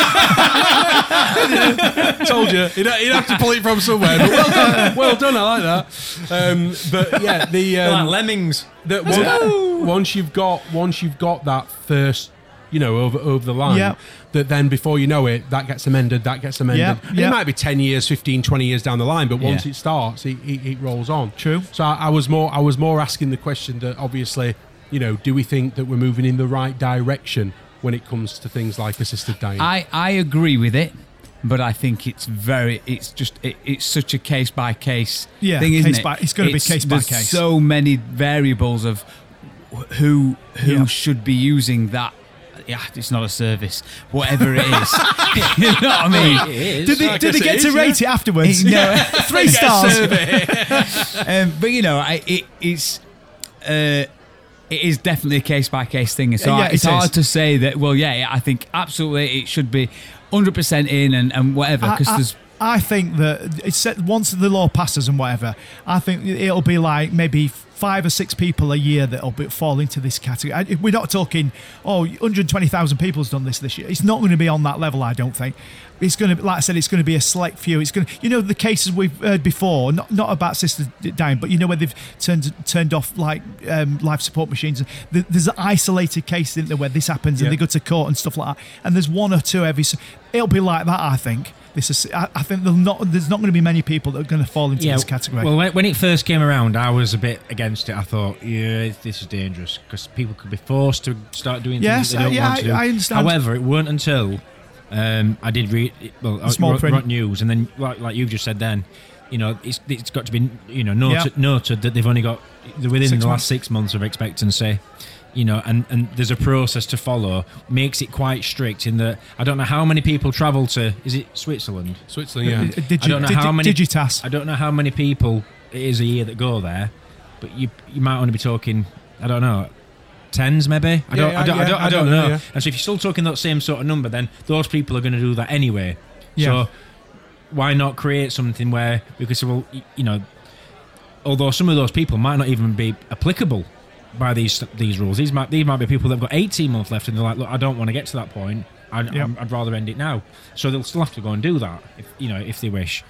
S2: Told you, you'd have to pull it from somewhere. But well done, I like that. But yeah,
S7: like lemmings.
S2: Once you've got that first, over the line, that then before you know it, that gets amended. It might be 10 years, 15, 20 years down the line, but once it starts, it rolls on.
S6: True.
S2: So I was more asking the question that obviously, do we think that we're moving in the right direction when it comes to things like assisted dying?
S5: I agree with it, but I think it's such a case by case thing, isn't it?
S6: It's going to be case by case.
S5: There's so many variables of who should be using that yeah, it's not a service, whatever it is. You know what I mean?
S7: It is.
S6: Did they get to rate it afterwards?
S5: No.
S6: 3 stars.
S5: But you know, it is definitely a case by case thing. So
S6: Yeah,
S5: it's
S6: it
S5: hard
S6: is.
S5: to say that. Well, yeah, I think absolutely it should be 100% in and whatever, because there's.
S6: I think that it's once the law passes and whatever, I think it'll be like maybe 5 or 6 people a year that'll fall into this category. We're not talking, 120,000 people's done this year. It's not going to be on that level, I don't think. It's going to, like I said, it's going to be a select few. It's going to, the cases we've heard before, not about sisters dying, but where they've turned off like life support machines. There's an isolated case, isn't there, where this happens and they go to court and stuff like that. And there's 1 or 2 every. It'll be like that, I think. I think there's not going to be many people that are going to fall into this category.
S7: Well, when it first came around, I was a bit against it. I thought, this is dangerous because people could be forced to start doing things that they don't want to do.
S6: I understand.
S7: However, it weren't until I did read, wrote news, and then like you've just said, then it's got to be noted that they've only got within the last 6 months of expectancy. And there's a process to follow, makes it quite strict in that I don't know how many people travel to, is it Switzerland?
S2: Switzerland, yeah.
S7: I don't know how many
S6: Digitas.
S7: I don't know how many people it is a year that go there, but you might only be talking, I don't know, tens maybe. I don't know.
S2: Yeah.
S7: And so if you're still talking that same sort of number, then those people are going to do that anyway.
S6: Yeah.
S7: So why not create something where we could say, well, although some of those people might not even be applicable by these rules. These might be people that've got 18 months left and they're like, look, I don't want to get to that point. I'd rather end it now. So they'll still have to go and do that if they wish.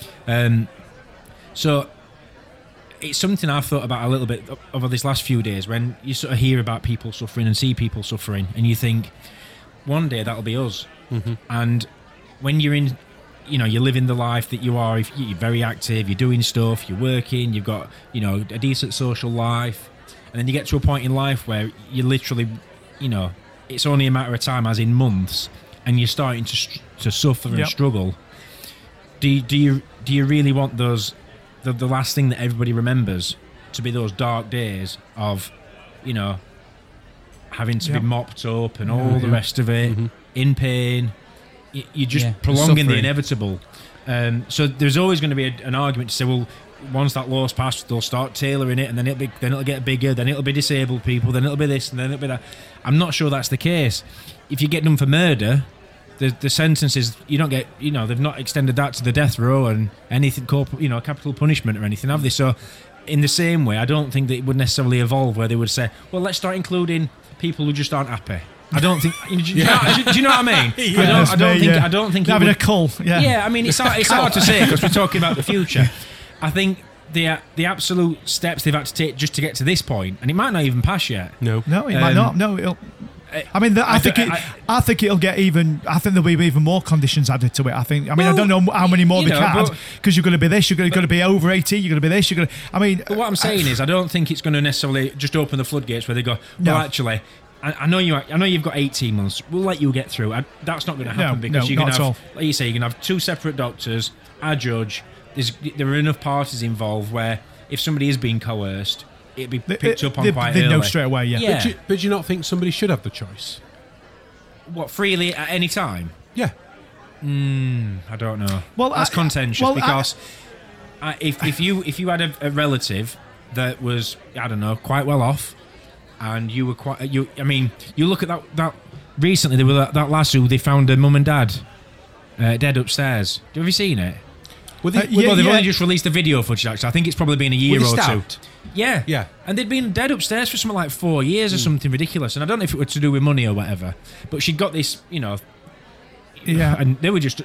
S7: So it's something I've thought about a little bit over these last few days, when you sort of hear about people suffering and see people suffering, and you think one day that'll be us. Mm-hmm. And when you're in, you're living the life that you are, if you're very active, you're doing stuff, you're working, you've got a decent social life. And then you get to a point in life where you literally, it's only a matter of time, as in months, and you're starting to suffer and struggle. Do you really want those, the last thing that everybody remembers to be those dark days of, having to be mopped up and all the rest of it, in pain? You're just prolonging the inevitable. So there's always going to be an argument to say, well, once that law's passed, they'll start tailoring it, and then it'll get bigger, then it'll be disabled people, then it'll be this, and then it'll be that. I'm not sure that's the case. If you get done for murder, the sentences, you don't get, they've not extended that to the death row and anything, capital punishment or anything, have they? So in the same way, I don't think that it would necessarily evolve where they would say, well, let's start including people who just aren't happy. I don't think. Do you know what I mean? I don't think
S6: having a cull.
S7: Yeah, I mean, it's hard to say because we're talking about the future. I think the absolute steps they've had to take just to get to this point, and it might not even pass yet.
S2: No,
S6: it might not. No, it'll. I mean, I think it'll get even. I think there'll be even more conditions added to it. I think. I mean, I don't know how many more they can add, because you're going to be this. You're going to be over 18. You're going to be this. You're going to. I mean,
S7: but what I'm saying is, I don't think it's going to necessarily just open the floodgates where they go, well, actually, I know you've got 18 months. We'll let you get through. That's not going to happen because you're going to have, like you say, you're going to have 2 separate doctors, a judge. There are enough parties involved where if somebody is being coerced, it'd be picked up on quite early.
S6: They'd know straight away, yeah.
S2: But do you not think somebody should have the choice?
S7: What, freely at any time?
S2: Yeah.
S7: I don't know.
S6: Well,
S7: that's contentious because if you had a relative that was, I don't know, quite well off, and you were you look at that recently, there were that lass who they found her mum and dad dead upstairs. Have you seen it? They've only just released the video footage, actually. I think it's probably been a year or two. Yeah. And they'd been dead upstairs for something like 4 years or something ridiculous. And I don't know if it was to do with money or whatever, but she'd got this,
S6: Yeah.
S7: And they were just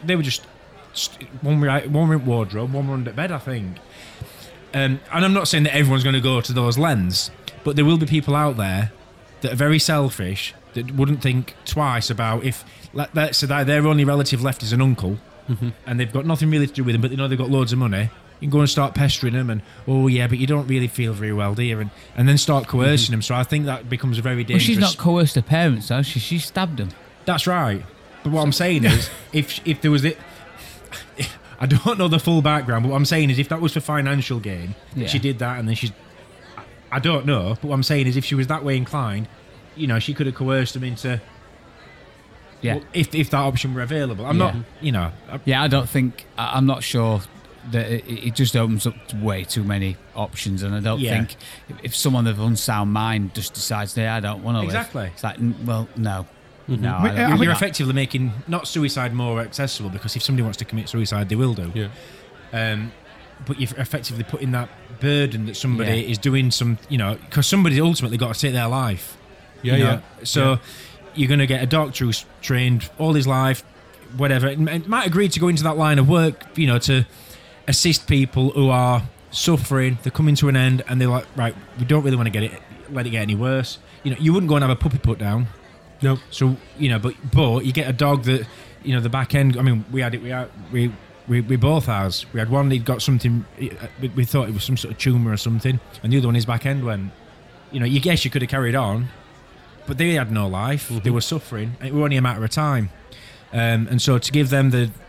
S7: one were wardrobe, one were under bed, I think. And I'm not saying that everyone's going to go to those lengths, but there will be people out there that are very selfish, that wouldn't think twice about if, let's say, their only relative left is an uncle. Mm-hmm. And they've got nothing really to do with them, but they know they've got loads of money. You can go and start pestering them, and but you don't really feel very well, do you? And then start coercing them. So I think that becomes a very dangerous.
S5: Well, she's not coerced her parents, though. She stabbed them.
S7: That's right. But what I'm saying is, if there was it, I don't know the full background. But what I'm saying is, if that was for financial gain, she did that, and then I don't know. But what I'm saying is, if she was that way inclined, she could have coerced them into
S5: Yeah.
S7: if that option were available. I'm not,
S5: I don't think, I'm not sure that it just opens up way too many options, and I don't think if someone of unsound mind just decides, hey, I don't want to
S7: Exactly.
S5: live. It's like, well, no.
S2: Mm-hmm.
S5: No, I don't.
S7: You're effectively making not suicide more accessible, because if somebody wants to commit suicide, they will do.
S2: Yeah.
S7: But you're effectively putting that burden that somebody is doing because somebody's ultimately got to take their life. So you're going to get a doctor who's trained all his life, whatever, and might agree to go into that line of work, to assist people who are suffering. They're coming to an end, and they're like, right, we don't really want to let it get any worse. You wouldn't go and have a puppy put down.
S2: No.
S7: So but you get a dog that the back end. I mean, we had it. We both ours. We had one. He'd got something. We thought it was some sort of tumour or something, and the other one, his back end went. You guess you could have carried on, but they had no life. Mm-hmm. They were suffering. It was only a matter of time, and so to give them the,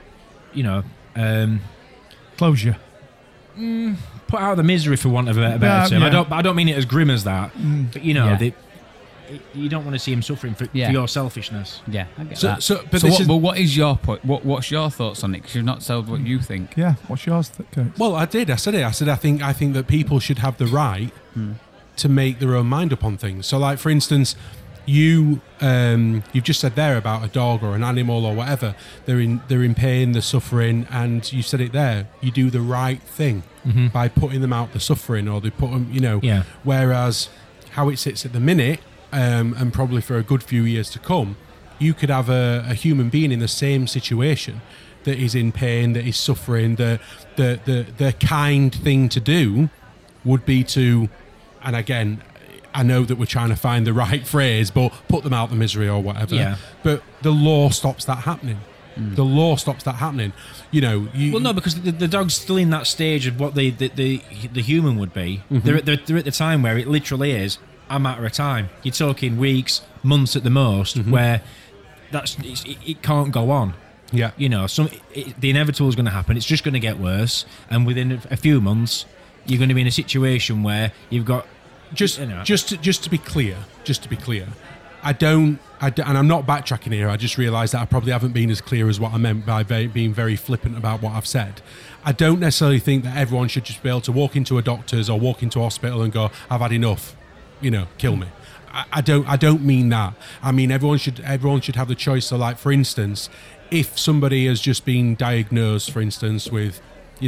S6: closure,
S7: put out the misery, for want of a better term.
S6: Yeah.
S7: I don't mean it as grim as that. But you don't want to see him suffering for your selfishness.
S5: Yeah, I get that.
S2: But
S5: what is your point? What's your thoughts on it? Because you've not told what you think.
S6: Yeah, what's yours, Kurt?
S2: Well, I did. I said it. I said I think that people should have the right to make their own mind up on things. So, like for instance, you've just said there about a dog or an animal or whatever. They're in pain, they're suffering, and you said it there. You do the right thing by putting them out the suffering, or they put them, Whereas how it sits at the minute. And probably for a good few years to come, you could have a human being in the same situation that is in pain, that is suffering. The kind thing to do would be to, and again, I know that we're trying to find the right phrase, but put them out the misery or whatever.
S7: Yeah.
S2: But the law stops that happening. The law stops that happening. Well,
S7: no, because the dog's still in that stage of what the human would be. Mm-hmm. They're at the time where it literally is a matter of time. You're talking weeks, months at the most, where it can't go on.
S2: Yeah,
S7: the inevitable is going to happen. It's just going to get worse, and within a few months, you're going to be in a situation where you've got
S2: just to be clear. I don't, and I'm not backtracking here. I just realised that I probably haven't been as clear as what I meant by being very flippant about what I've said. I don't necessarily think that everyone should just be able to walk into a doctor's or walk into a hospital and go, "I've had enough." Kill me. I don't mean that. I mean everyone should have the choice. So, like for instance, if somebody has just been diagnosed, for instance, with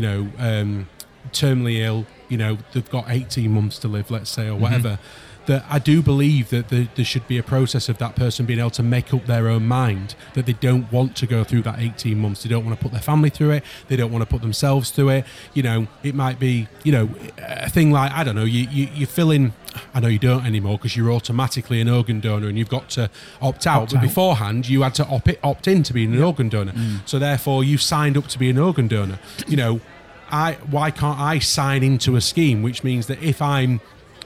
S2: terminally ill, they've got 18 months to live, let's say, or whatever. That I do believe that there should be a process of that person being able to make up their own mind that they don't want to go through that 18 months. They don't want to put their family through it. They don't want to put themselves through it. It might be, a thing like, I don't know, you fill in, I know you don't anymore because you're automatically an organ donor and you've got to opt out. But beforehand, you had to opt in to be an organ donor. So therefore, you signed up to be an organ donor. Why can't I sign into a scheme, which means that if I'm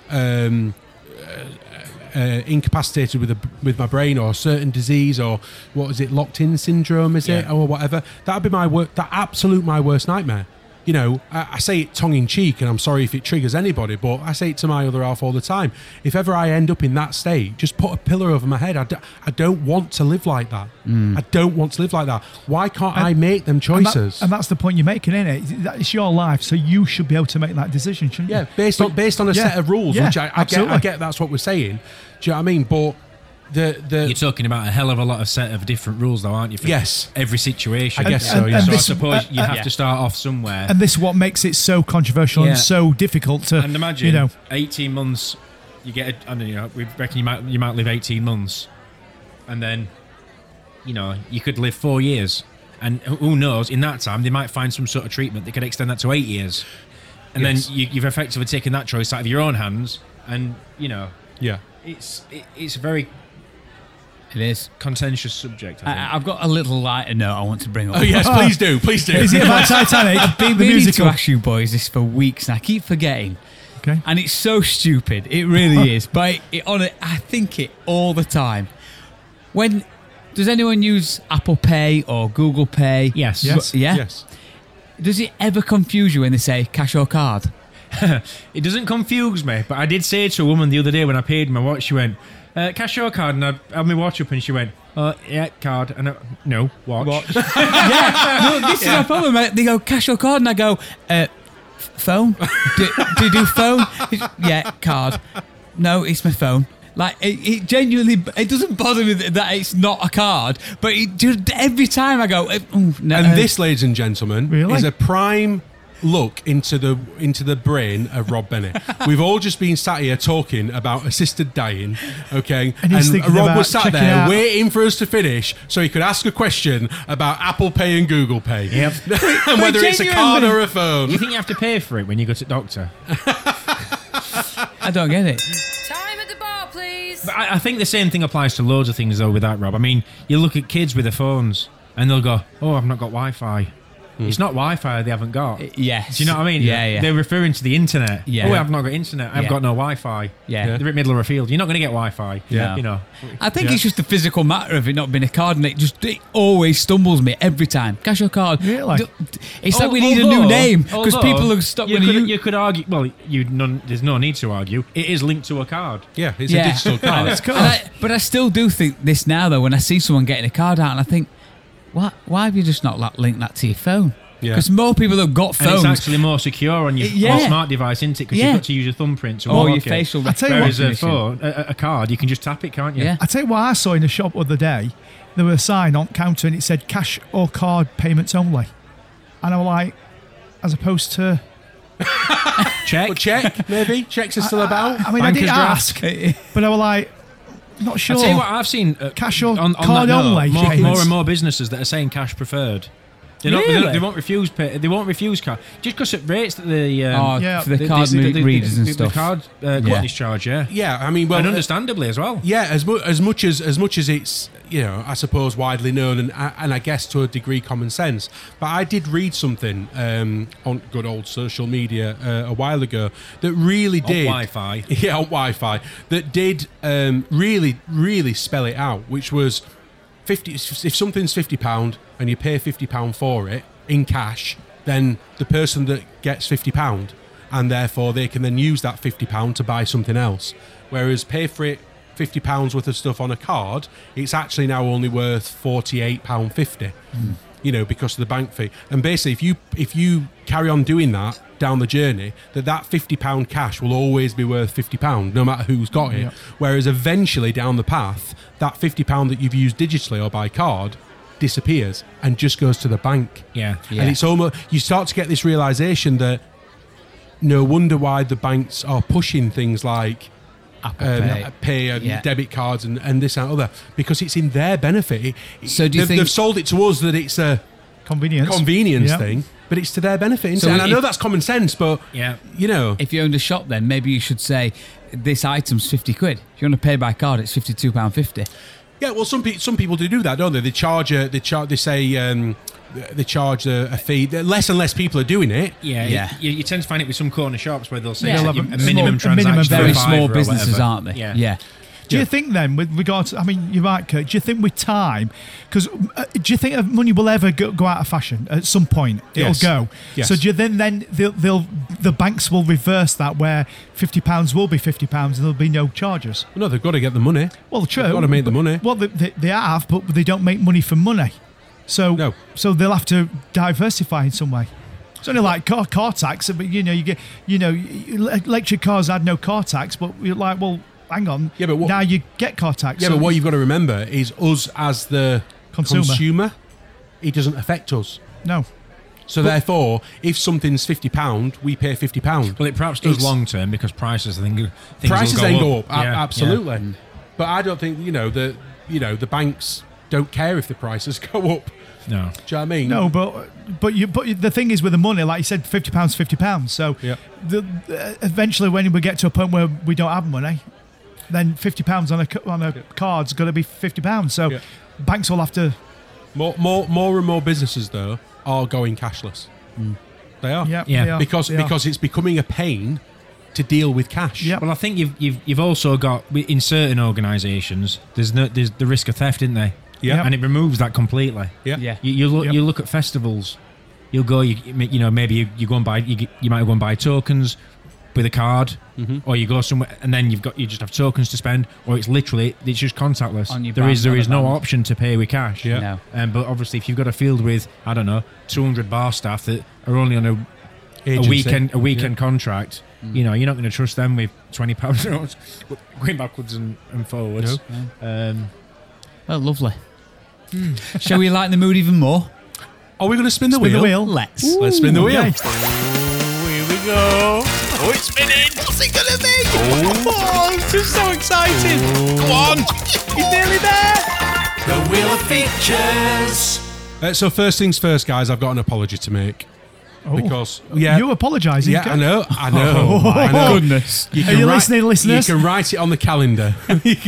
S2: incapacitated with my brain or a certain disease, or what is it, locked-in syndrome, is it, or whatever, that'd be my worst nightmare. I say it tongue-in-cheek, and I'm sorry if it triggers anybody, but I say it to my other half all the time. If ever I end up in that state, just put a pillow over my head. I don't want to live like that. I don't want to live like that. Why can't I make them choices?
S6: And that's the point you're making, isn't it? It's your life, so you should be able to make that decision, shouldn't you?
S2: Yeah, based on a set of rules, which I get that's what we're saying. Do you know what I mean? But you're
S7: talking about a hell of a lot of set of different rules, though, aren't you? For every situation.
S2: I guess so. Yeah.
S7: So I suppose you have to start off somewhere.
S6: And this is what makes it so controversial and so difficult to.
S7: And imagine 18 months. You get. We reckon you might live 18 months, and then, you could live 4 years, and who knows? In that time, they might find some sort of treatment that could extend that to 8 years, and then you've effectively taken that choice out of your own hands, and it's very.
S5: It is
S7: contentious subject.
S5: I've got a little lighter note I want to bring up.
S2: Oh yes, please do.
S6: Is it about Titanic?
S5: I've been meaning to ask you boys this for weeks, and I keep forgetting.
S6: Okay.
S5: And it's so stupid. It really is. But I think it all the time. Does anyone use Apple Pay or Google Pay?
S7: Yes.
S5: Yeah. Yes. Does it ever confuse you when they say cash or card?
S7: It doesn't confuse me, but I did say to a woman the other day when I paid my watch, she went, cash or card? And I had my watch up and she went, yeah, card. And I, no, watch.
S5: No, this is our problem, mate. They go, cash or card? And I go, phone? Do you do phone? Yeah, card. No, it's my phone. Like, it genuinely, it doesn't bother me that it's not a card, but it just, every time I go, no.
S2: And this, ladies and gentlemen,
S6: Really?
S2: is a prime look into the brain of Rob Bennett. We've all just been sat here talking about assisted dying, okay?
S6: And he's thinking
S2: Rob
S6: about
S2: was sat
S6: checking
S2: there
S6: out-
S2: waiting for us to finish so he could ask a question about Apple Pay and Google Pay.
S7: Yep.
S2: And whether it's a card or a phone.
S7: You think you have to pay for it when you go to the doctor?
S5: I don't get it.
S1: Time at the bar, please.
S7: But I think the same thing applies to loads of things, though, with that, Rob. I mean, you look at kids with their phones, and they'll go, oh, I've not got Wi-Fi. It's not Wi-Fi they haven't got.
S5: Yes.
S7: Do you know what I mean?
S5: Yeah.
S7: They're referring to the internet.
S5: Yeah.
S7: Oh, I've not got internet. I've
S5: Yeah.
S7: got no Wi-Fi.
S5: Yeah.
S7: They're at middle of a field. You're not going to get Wi-Fi.
S5: Yeah.
S7: You know.
S5: I think it's just a physical matter of it not being a card, and it always stumbles me every time. Cash or card?
S6: Really?
S5: It's like we need a new name because people have stopped.
S7: You could argue. Well, there's no need to argue. It is linked to a card.
S2: Yeah, it's a digital card.
S6: It's cool.
S5: But I still do think this now, though, when I see someone getting a card out, and I think, why have you just not linked that to your phone?
S2: Yeah.
S5: Because more people have got
S7: And
S5: phones.
S7: it's actually more secure on your
S5: Yeah.
S7: smart device, isn't it? Because
S5: Yeah.
S7: you've got to use your thumbprint to
S5: or
S7: unlock
S5: your
S7: it.
S5: facial
S6: I tell you
S7: Whereas
S5: recognition.
S7: a phone, a card, you can just tap it, can't you?
S5: Yeah.
S6: I tell you what I saw in the shop the other day. There was a sign on counter and it said cash or card payments only. And I was like, as opposed to...
S7: Check.
S2: But check, maybe? Checks are still about?
S6: I mean, I did
S7: Banker's
S6: ask, but I was like, not sure.
S7: I'll tell you what, I've seen
S6: Cash or
S7: on
S6: card
S7: that note,
S6: only
S7: more
S6: payments.
S7: and more businesses that are saying cash preferred. They won't refuse pay. They won't refuse card just because it rates that the
S6: Yeah.
S5: for the card readers and
S7: the
S5: stuff.
S7: card companies charge. Yeah,
S2: Yeah, I mean, well,
S7: and understandably as well.
S2: yeah, as much as it's, you know, I suppose widely known and I guess to a degree common sense. But I did read something on good old social media a while ago that really did
S7: Wi-Fi.
S2: Yeah, on Wi-Fi that did really spell it out, which was 50. If something's £50 and you pay £50 for it in cash, then the person that gets £50 and therefore they can then use that £50 to buy something else. Whereas pay for it £50 worth of stuff on a card, it's actually now only worth £48.50. You know, because of the bank fee. And basically, if you carry on doing that down the journey, that £50 cash will always be worth £50, no matter who's got it.
S6: Yeah.
S2: Whereas eventually down the path, that £50 that you've used digitally or by card disappears and just goes to the bank.
S7: Yeah.
S2: And it's almost, you start to get this realization that no wonder why the banks are pushing things like
S5: Apple
S2: pay and
S5: Yeah.
S2: debit cards and this and other, because it's in their benefit.
S5: So do you think-
S2: they've sold it to us that it's a
S6: Convenience. Yeah.
S2: thing, but it's to their benefit. Isn't
S5: So
S2: it? And I
S5: if-
S2: know that's common sense, but
S7: Yeah.
S2: you know,
S5: If you owned a shop, then maybe you should say this item's £50. If you want to pay by card, it's £52.50.
S2: yeah. Well, some people do that, don't they? They charge they charge a fee. Less and less people are doing it.
S7: Yeah,
S5: Yeah.
S7: You tend to find it with some corner shops where they'll say
S5: Yeah.
S7: a
S6: They'll have a
S7: minimum
S6: small- a minimum
S7: transaction,
S5: Very
S7: of
S5: small
S7: £5 or
S5: businesses,
S7: whatever.
S5: aren't they?
S7: Yeah.
S6: Do you think then, with regard to, I mean, you're right, Kurt, do you think with time, because do you think money will ever go out of fashion at some point? It'll
S2: Yes.
S6: go.
S2: Yes.
S6: So do you then the banks will reverse that, where £50 will be £50 and there'll be no charges?
S2: No, they've got to get the money.
S6: Well, true.
S2: They've got to make the money.
S6: Well, they have, but they don't make money from money. So
S2: No.
S6: so they'll have to diversify in some way. It's only like car tax, but electric cars had no car tax, but you're like, well, hang on.
S2: Yeah, but what-
S6: now you get car tax.
S2: Yeah,
S6: so
S2: but what you've got to remember is us as the
S6: Consumer.
S2: it doesn't affect us.
S6: No.
S2: So therefore, if something's £50, we pay £50.
S7: Well, it perhaps does
S2: It's-
S7: long term because prices, I think, things
S2: Prices
S7: will
S2: then
S7: go
S2: go
S7: up.
S2: up,
S7: Yeah,
S2: absolutely.
S7: yeah.
S2: But I don't think the banks don't care if the prices go up.
S7: No.
S2: Do you know what I mean?
S6: No, but the thing is with the money, like you said, £50, £50. So
S2: Yeah.
S6: eventually, when we get to a point where we don't have money, then £50 on a card's got to be £50. So
S2: Yeah.
S6: banks will have to.
S2: More and more businesses though are going cashless. They are.
S6: Yeah,
S7: Yeah.
S6: they are,
S2: Because
S6: they are.
S2: it's becoming a pain to deal with cash.
S6: Yeah.
S7: Well, I think you've also got in certain organisations there's the risk of theft, isn't there?
S2: Yeah.
S7: And it removes that completely.
S2: Yeah.
S5: Yeah.
S7: You look
S6: Yep.
S7: you look at festivals. you'll go. You know, maybe you go and buy. You might go and buy tokens with a card, or you go somewhere and then you just have tokens to spend, or it's just contactless. There is no option to pay with cash.
S5: No.
S7: But obviously, if you've got a field with 200 bar staff that are only on a weekend contract, you know, you're not going to trust them with £20 notes going backwards and forwards.
S5: No. Well, lovely. Shall we lighten the mood even more?
S2: Are we going to spin the wheel?
S5: Let's
S2: spin the wheel.
S6: Okay.
S2: Here we go. Oh, it's spinning. What's it going to be? Oh, this is so exciting. Go on. He's nearly there.
S4: The Wheel of Features.
S2: So first things first, guys, I've got an apology to make. Because
S6: you apologising?
S2: Yeah, I know. I know.
S5: Goodness.
S6: Are you listening, listeners?
S2: You can write it on the calendar.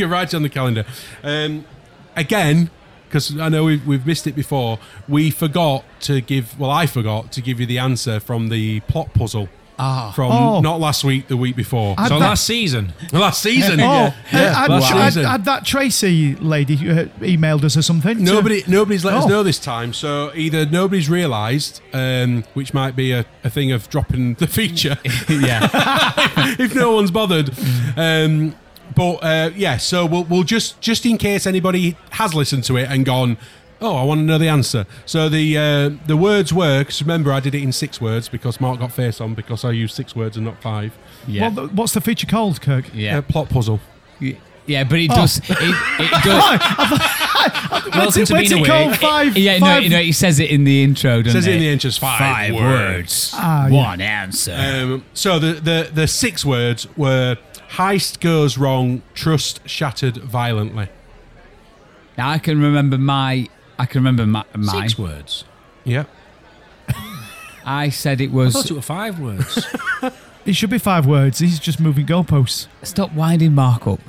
S2: Again, because I know we've missed it before. I forgot to give you the answer from the plot puzzle. Not last week, the week before.
S7: Last season.
S2: Last season.
S6: Had that Tracy lady emailed us or something?
S2: Nobody's let us know this time. So either nobody's realised, which might be a thing of dropping the feature. If no one's bothered. So we'll just in case anybody has listened to it and gone, oh, I want to know the answer. So the words were, because remember I did it in 6 words because Mark got face on because I used 6 words and not 5.
S5: Yeah.
S6: What's the feature called, Kirk?
S5: Yeah.
S2: Plot puzzle.
S5: Yeah, but it does. It does.
S7: Welcome to being away.
S6: Five.
S5: He says it in the intro. Doesn't
S2: Says it in the intro. 5
S5: words. One answer.
S2: So the 6 words were: heist goes wrong, trust shattered violently.
S5: Now I can remember mine.
S7: 6 words.
S2: Yeah.
S5: I said it was.
S7: I thought it were 5 words.
S6: It should be 5 words. He's just moving goalposts.
S5: Stop winding Mark up.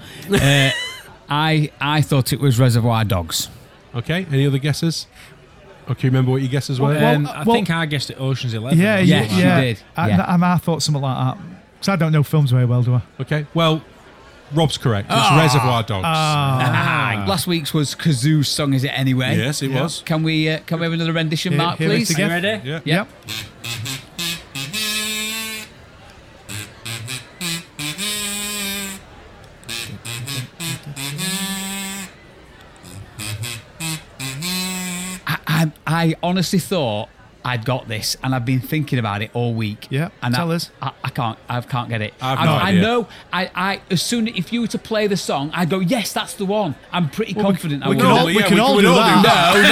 S5: I thought it was Reservoir Dogs.
S2: Okay. Any other guesses? Okay, remember what your guesses were?
S7: I think I guessed it Ocean's 11.
S6: Yeah,
S5: you did.
S6: I thought something like that. Because I don't know films very well, do I?
S2: Okay. Well, Rob's correct. It's Reservoir Dogs.
S5: Last week's was Kazoo's song, is it anyway?
S2: Yes, it was.
S5: Can we have another rendition, Mark,
S6: hear it
S5: please?
S6: again.
S7: Are you ready?
S2: Yeah.
S5: Yep. I honestly thought I'd got this, and I've been thinking about it all week.
S6: Yeah,
S5: and
S6: tell us.
S5: I can't get it.
S2: I
S5: know. I as soon if you were to play the song, I'd go, yes, that's the one. I'm pretty confident.
S6: We can all do that.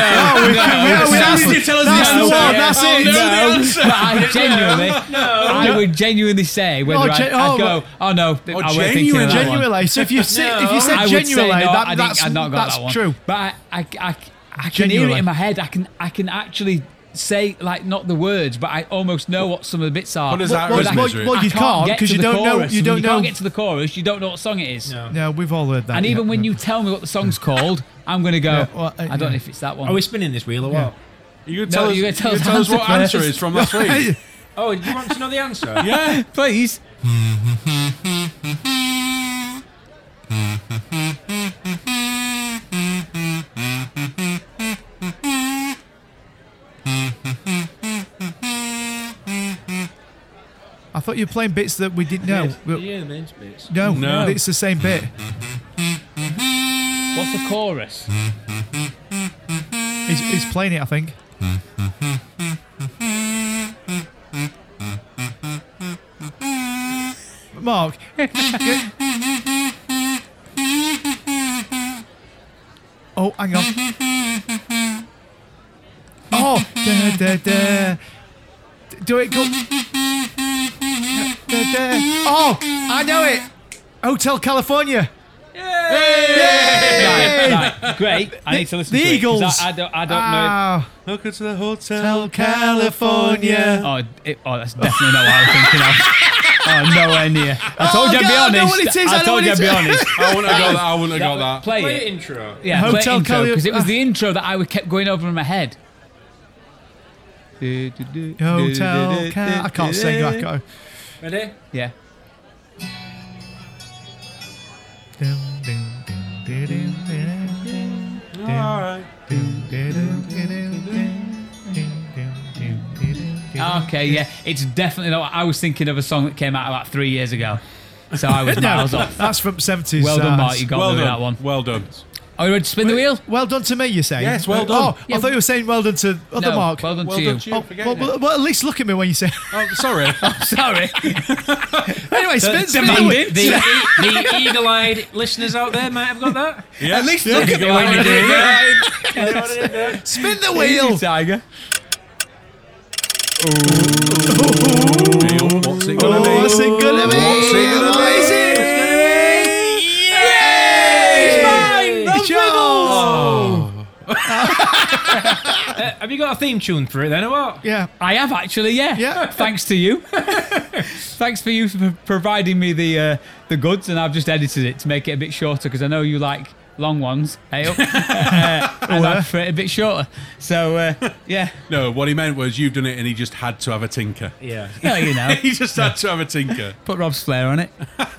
S5: That's it. But I would genuinely say whether I'd go, oh no,
S6: genuinely. So if you said genuinely, that's true.
S5: But I can hear it in my head. I can actually say, like, not the words, but I almost know what some of the bits are.
S2: What does that
S6: well, you can't, because you don't know. You
S5: can't get to the chorus. You don't know what song it is.
S6: No, we've all heard that.
S5: And even when you tell me what the song's called, I'm going to go, I don't know if it's that one.
S7: Are we spinning this wheel or what?
S2: You're going to tell us what answer is from last week.
S7: Oh, you want to know the answer?
S5: Yeah, please.
S6: I thought you were playing bits that we didn't know.
S7: Yeah, the main bits.
S6: No, it's the same bit.
S5: What's the chorus?
S6: He's playing it, I think. Mark. Oh, hang on. Oh, do it. Go. Oh, I know it. Hotel California.
S5: Right, great. I need to listen
S6: the
S5: to
S6: Eagles.
S5: it. I don't know.
S2: Welcome to the Hotel
S6: California.
S5: That's definitely not what I was thinking of. Nowhere near. I told you I'd be honest.
S6: I know what it is.
S5: I told you I'd be honest.
S2: I wouldn't have got that.
S5: Play
S7: Play
S5: it.
S7: it intro.
S5: Yeah,
S6: Hotel
S5: play it intro,
S6: California.
S5: because it was the intro that I kept going over in my head.
S6: Hotel Cal. I can't sing. I can't.
S7: Ready?
S5: Yeah. Okay, yeah. It's definitely not. I was thinking of a song that came out about 3 years ago. So I was miles off.
S6: That's from 70s.
S5: Well done, Mark. You got
S2: Well
S5: me with
S2: done.
S5: that one.
S2: Well done.
S5: Are you ready to spin the wheel?
S6: Well done to me, you're saying?
S2: Yes, well done.
S6: Oh, I thought you were saying well done to other
S5: No,
S6: Mark.
S5: well done
S2: Well
S5: to
S2: done
S5: you.
S2: to you.
S6: Oh,
S2: Forgetting
S6: well,
S2: it.
S6: well, at least look at me when you say.
S2: Oh, sorry.
S5: Sorry.
S6: Anyway, spin the
S7: The,
S6: wheel.
S7: the eagle-eyed listeners out there might have got that.
S2: Yeah.
S6: At least look at me when you do it. Spin the wheel.
S5: Tiger.
S2: What's it gonna be?
S6: What's it gonna be?
S2: What's it gonna
S6: What
S2: be?
S6: is it?
S5: It's mine.
S7: Have you got a theme tune for it then, or what?
S6: Yeah.
S5: I have actually, yeah.
S6: Yeah.
S5: Thanks to you. Thanks for you for providing me the goods, and I've just edited it to make it a bit shorter because I know you like long ones. Hey up. And I prefer it a bit shorter. So yeah.
S2: No, what he meant was you've done it and he just had to have a tinker.
S7: Yeah.
S5: Well, you know,
S2: He just had to have a tinker.
S5: put Rob's flair on it.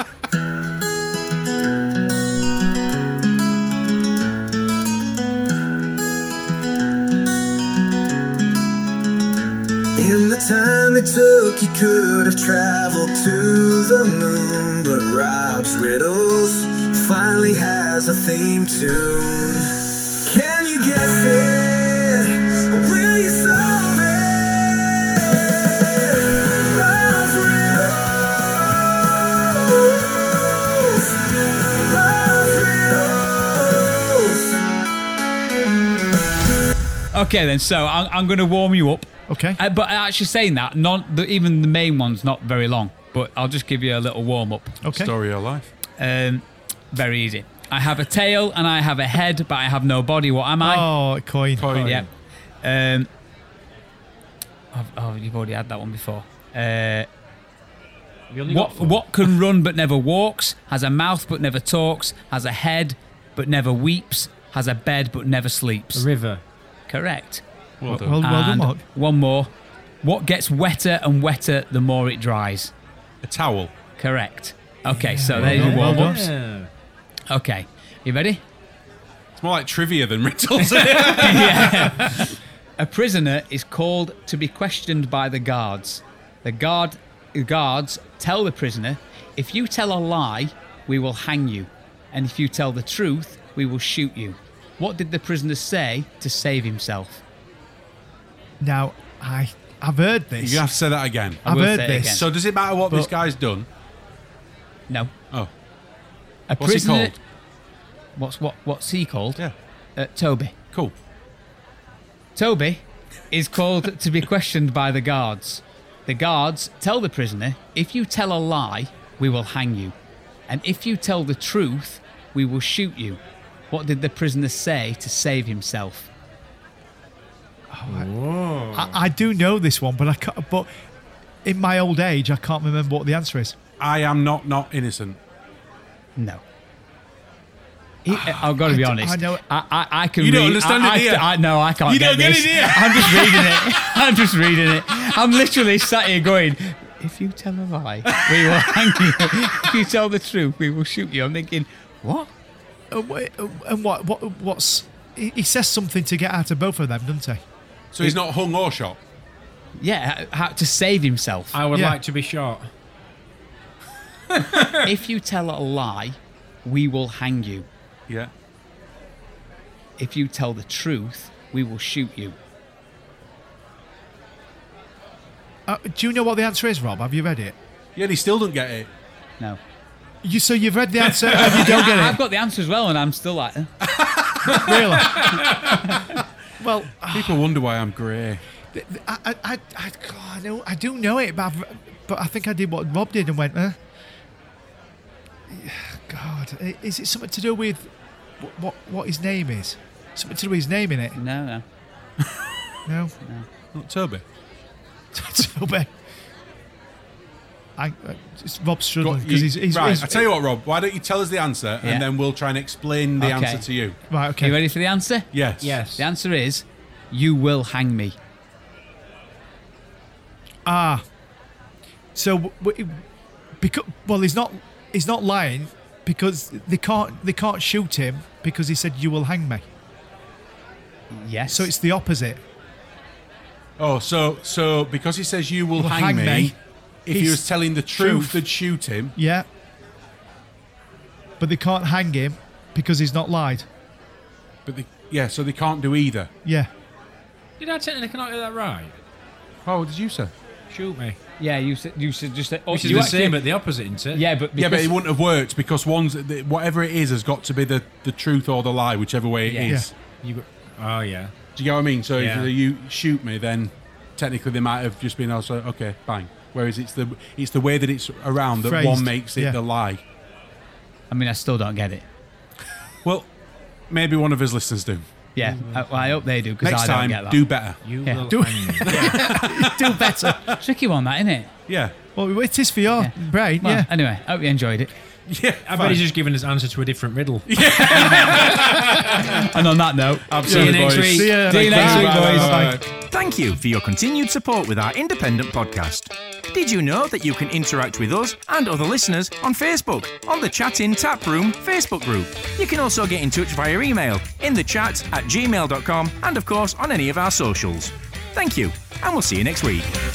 S8: In the time it took, you could have traveled to the moon. But Rob's Riddles finally has a theme tune. Can you guess it? Or will you solve it? Rob's Riddles. Rob's Riddles.
S5: Okay, then. So I'm going to warm you up.
S6: Okay.
S5: But actually saying that, even the main one's not very long. But I'll just give you a little warm up.
S6: Okay.
S2: Story of your life.
S5: Very easy. I have a tail and I have a head, but I have no body. What am I?
S6: Oh, coin.
S5: Yeah. You've already had that one before. What can run but never walks, has a mouth but never talks, has a head but never weeps, has a bed but never sleeps?
S7: A river.
S5: Correct.
S2: Well done.
S6: Well done,
S5: And
S6: Mark.
S5: one more. What gets wetter and wetter the more it dries?
S2: A towel.
S5: Correct. Okay, so there's your
S6: well
S5: warm-ups.
S7: Yeah.
S5: Okay, you ready?
S2: It's more like trivia than riddles.
S5: A prisoner is called to be questioned by the guards. The guards tell the prisoner, if you tell a lie, we will hang you. And if you tell the truth, we will shoot you. What did the prisoner say to save himself?
S6: Now, I've heard this.
S2: You have to say that again.
S5: I
S6: I've
S5: will
S6: heard
S5: say it
S6: this.
S5: again.
S2: So does it matter what this
S6: But-
S2: guy's done?
S5: No.
S2: Oh.
S5: A
S2: What's he
S5: prisoner.
S2: called?
S5: What's he called?
S2: Yeah.
S5: Toby.
S2: Cool.
S5: Toby is called to be questioned by the guards. The guards tell the prisoner, if you tell a lie, we will hang you. And if you tell the truth, we will shoot you. What did the prisoner say to save himself?
S6: I do know this one, but I can't. But in my old age, I can't remember what the answer is.
S2: I am not innocent.
S5: No. I've got to be honest.
S6: I know it.
S5: I can
S2: You don't
S5: read.
S2: understand it, do you?
S5: No, I can't
S2: You
S5: get
S2: don't get
S5: this.
S2: it, do you?
S5: I'm just reading it. I'm just reading it. I'm literally sat here going, if you tell a lie, we will hang you. If you tell the truth, we will shoot you. I'm thinking, what?
S6: And what's he says something to get out of both of them, doesn't he?
S2: So he's not hung or shot.
S5: Yeah, how to save himself.
S7: I would
S6: Yeah.
S7: like to be shot.
S5: If you tell a lie, we will hang you.
S2: Yeah.
S5: If you tell the truth, we will shoot you.
S6: Do you know what the answer is, Rob? Have you read it?
S2: Yeah, and he still don't get it.
S5: No.
S6: So you've read the answer and you don't get
S5: I've
S6: it?
S5: got the answer as well, and I'm still like,
S6: Really? Well,
S2: People wonder why I'm grey.
S6: I do know it, but I think I did what Rob did and went, God, is it something to do with what his name is? Something to do with his name in it?
S5: no.
S6: No.
S2: Not Toby.
S6: Toby. Rob's struggling
S2: Got-
S6: because
S2: you-
S6: he's
S2: right. I tell you what, Rob. Why don't you tell us the answer
S5: Yeah.
S2: and then we'll try and explain the
S5: Okay.
S2: answer to you.
S6: right.
S5: Are
S6: Okay.
S5: you ready for the answer?
S2: Yes.
S7: Yes.
S5: The answer is, you will hang me.
S6: So because he's not lying because they can't shoot him because he said you will hang me.
S5: Yes.
S6: So it's the opposite.
S2: Oh, so because he says you will
S6: Well,
S2: hang me, if he
S6: he's-
S2: was telling the truth, they'd shoot him.
S6: Yeah. But they can't hang him because he's not lied.
S2: But so they can't do either.
S6: Yeah.
S7: Did I technically not get that right?
S2: Oh, what did you say?
S7: Shoot me.
S5: Yeah, you said just.
S7: Which is the same, but the opposite, isn't it?
S5: Yeah, but
S2: Yeah, but it wouldn't have worked because whatever it is has got to be the truth or the lie, whichever way it is.
S7: Oh yeah.
S2: Do you get what I mean? So
S7: Yeah.
S2: if you shoot me, then technically they might have just been also okay, fine. Whereas it's the way that it's around that
S6: Phrased.
S2: one makes it
S6: Yeah.
S2: the lie.
S5: I mean, I still don't get it.
S2: Well, maybe one of his listeners do.
S5: Yeah, I hope they do because
S2: Next
S5: I don't
S2: time,
S5: get that.
S2: do better.
S7: You
S5: Yeah.
S7: will
S6: Do-
S7: hang me.
S6: Do better.
S5: Tricky one, that, isn't it?
S2: Yeah.
S6: Well, it is for your brain,
S5: Well,
S6: yeah.
S5: Anyway, hope you enjoyed it.
S2: Yeah.
S7: I bet he's just given his answer to a different riddle.
S5: And on that note,
S7: See you next week.
S6: See ya.
S5: See you next week, boys.
S6: Bye.
S9: Thank you for your continued support with our independent podcast. Did you know that you can interact with us and other listeners on Facebook, on the Chat-In Taproom Facebook group? You can also get in touch via email, inthechat@gmail.com, and of course on any of our socials. Thank you, and we'll see you next week.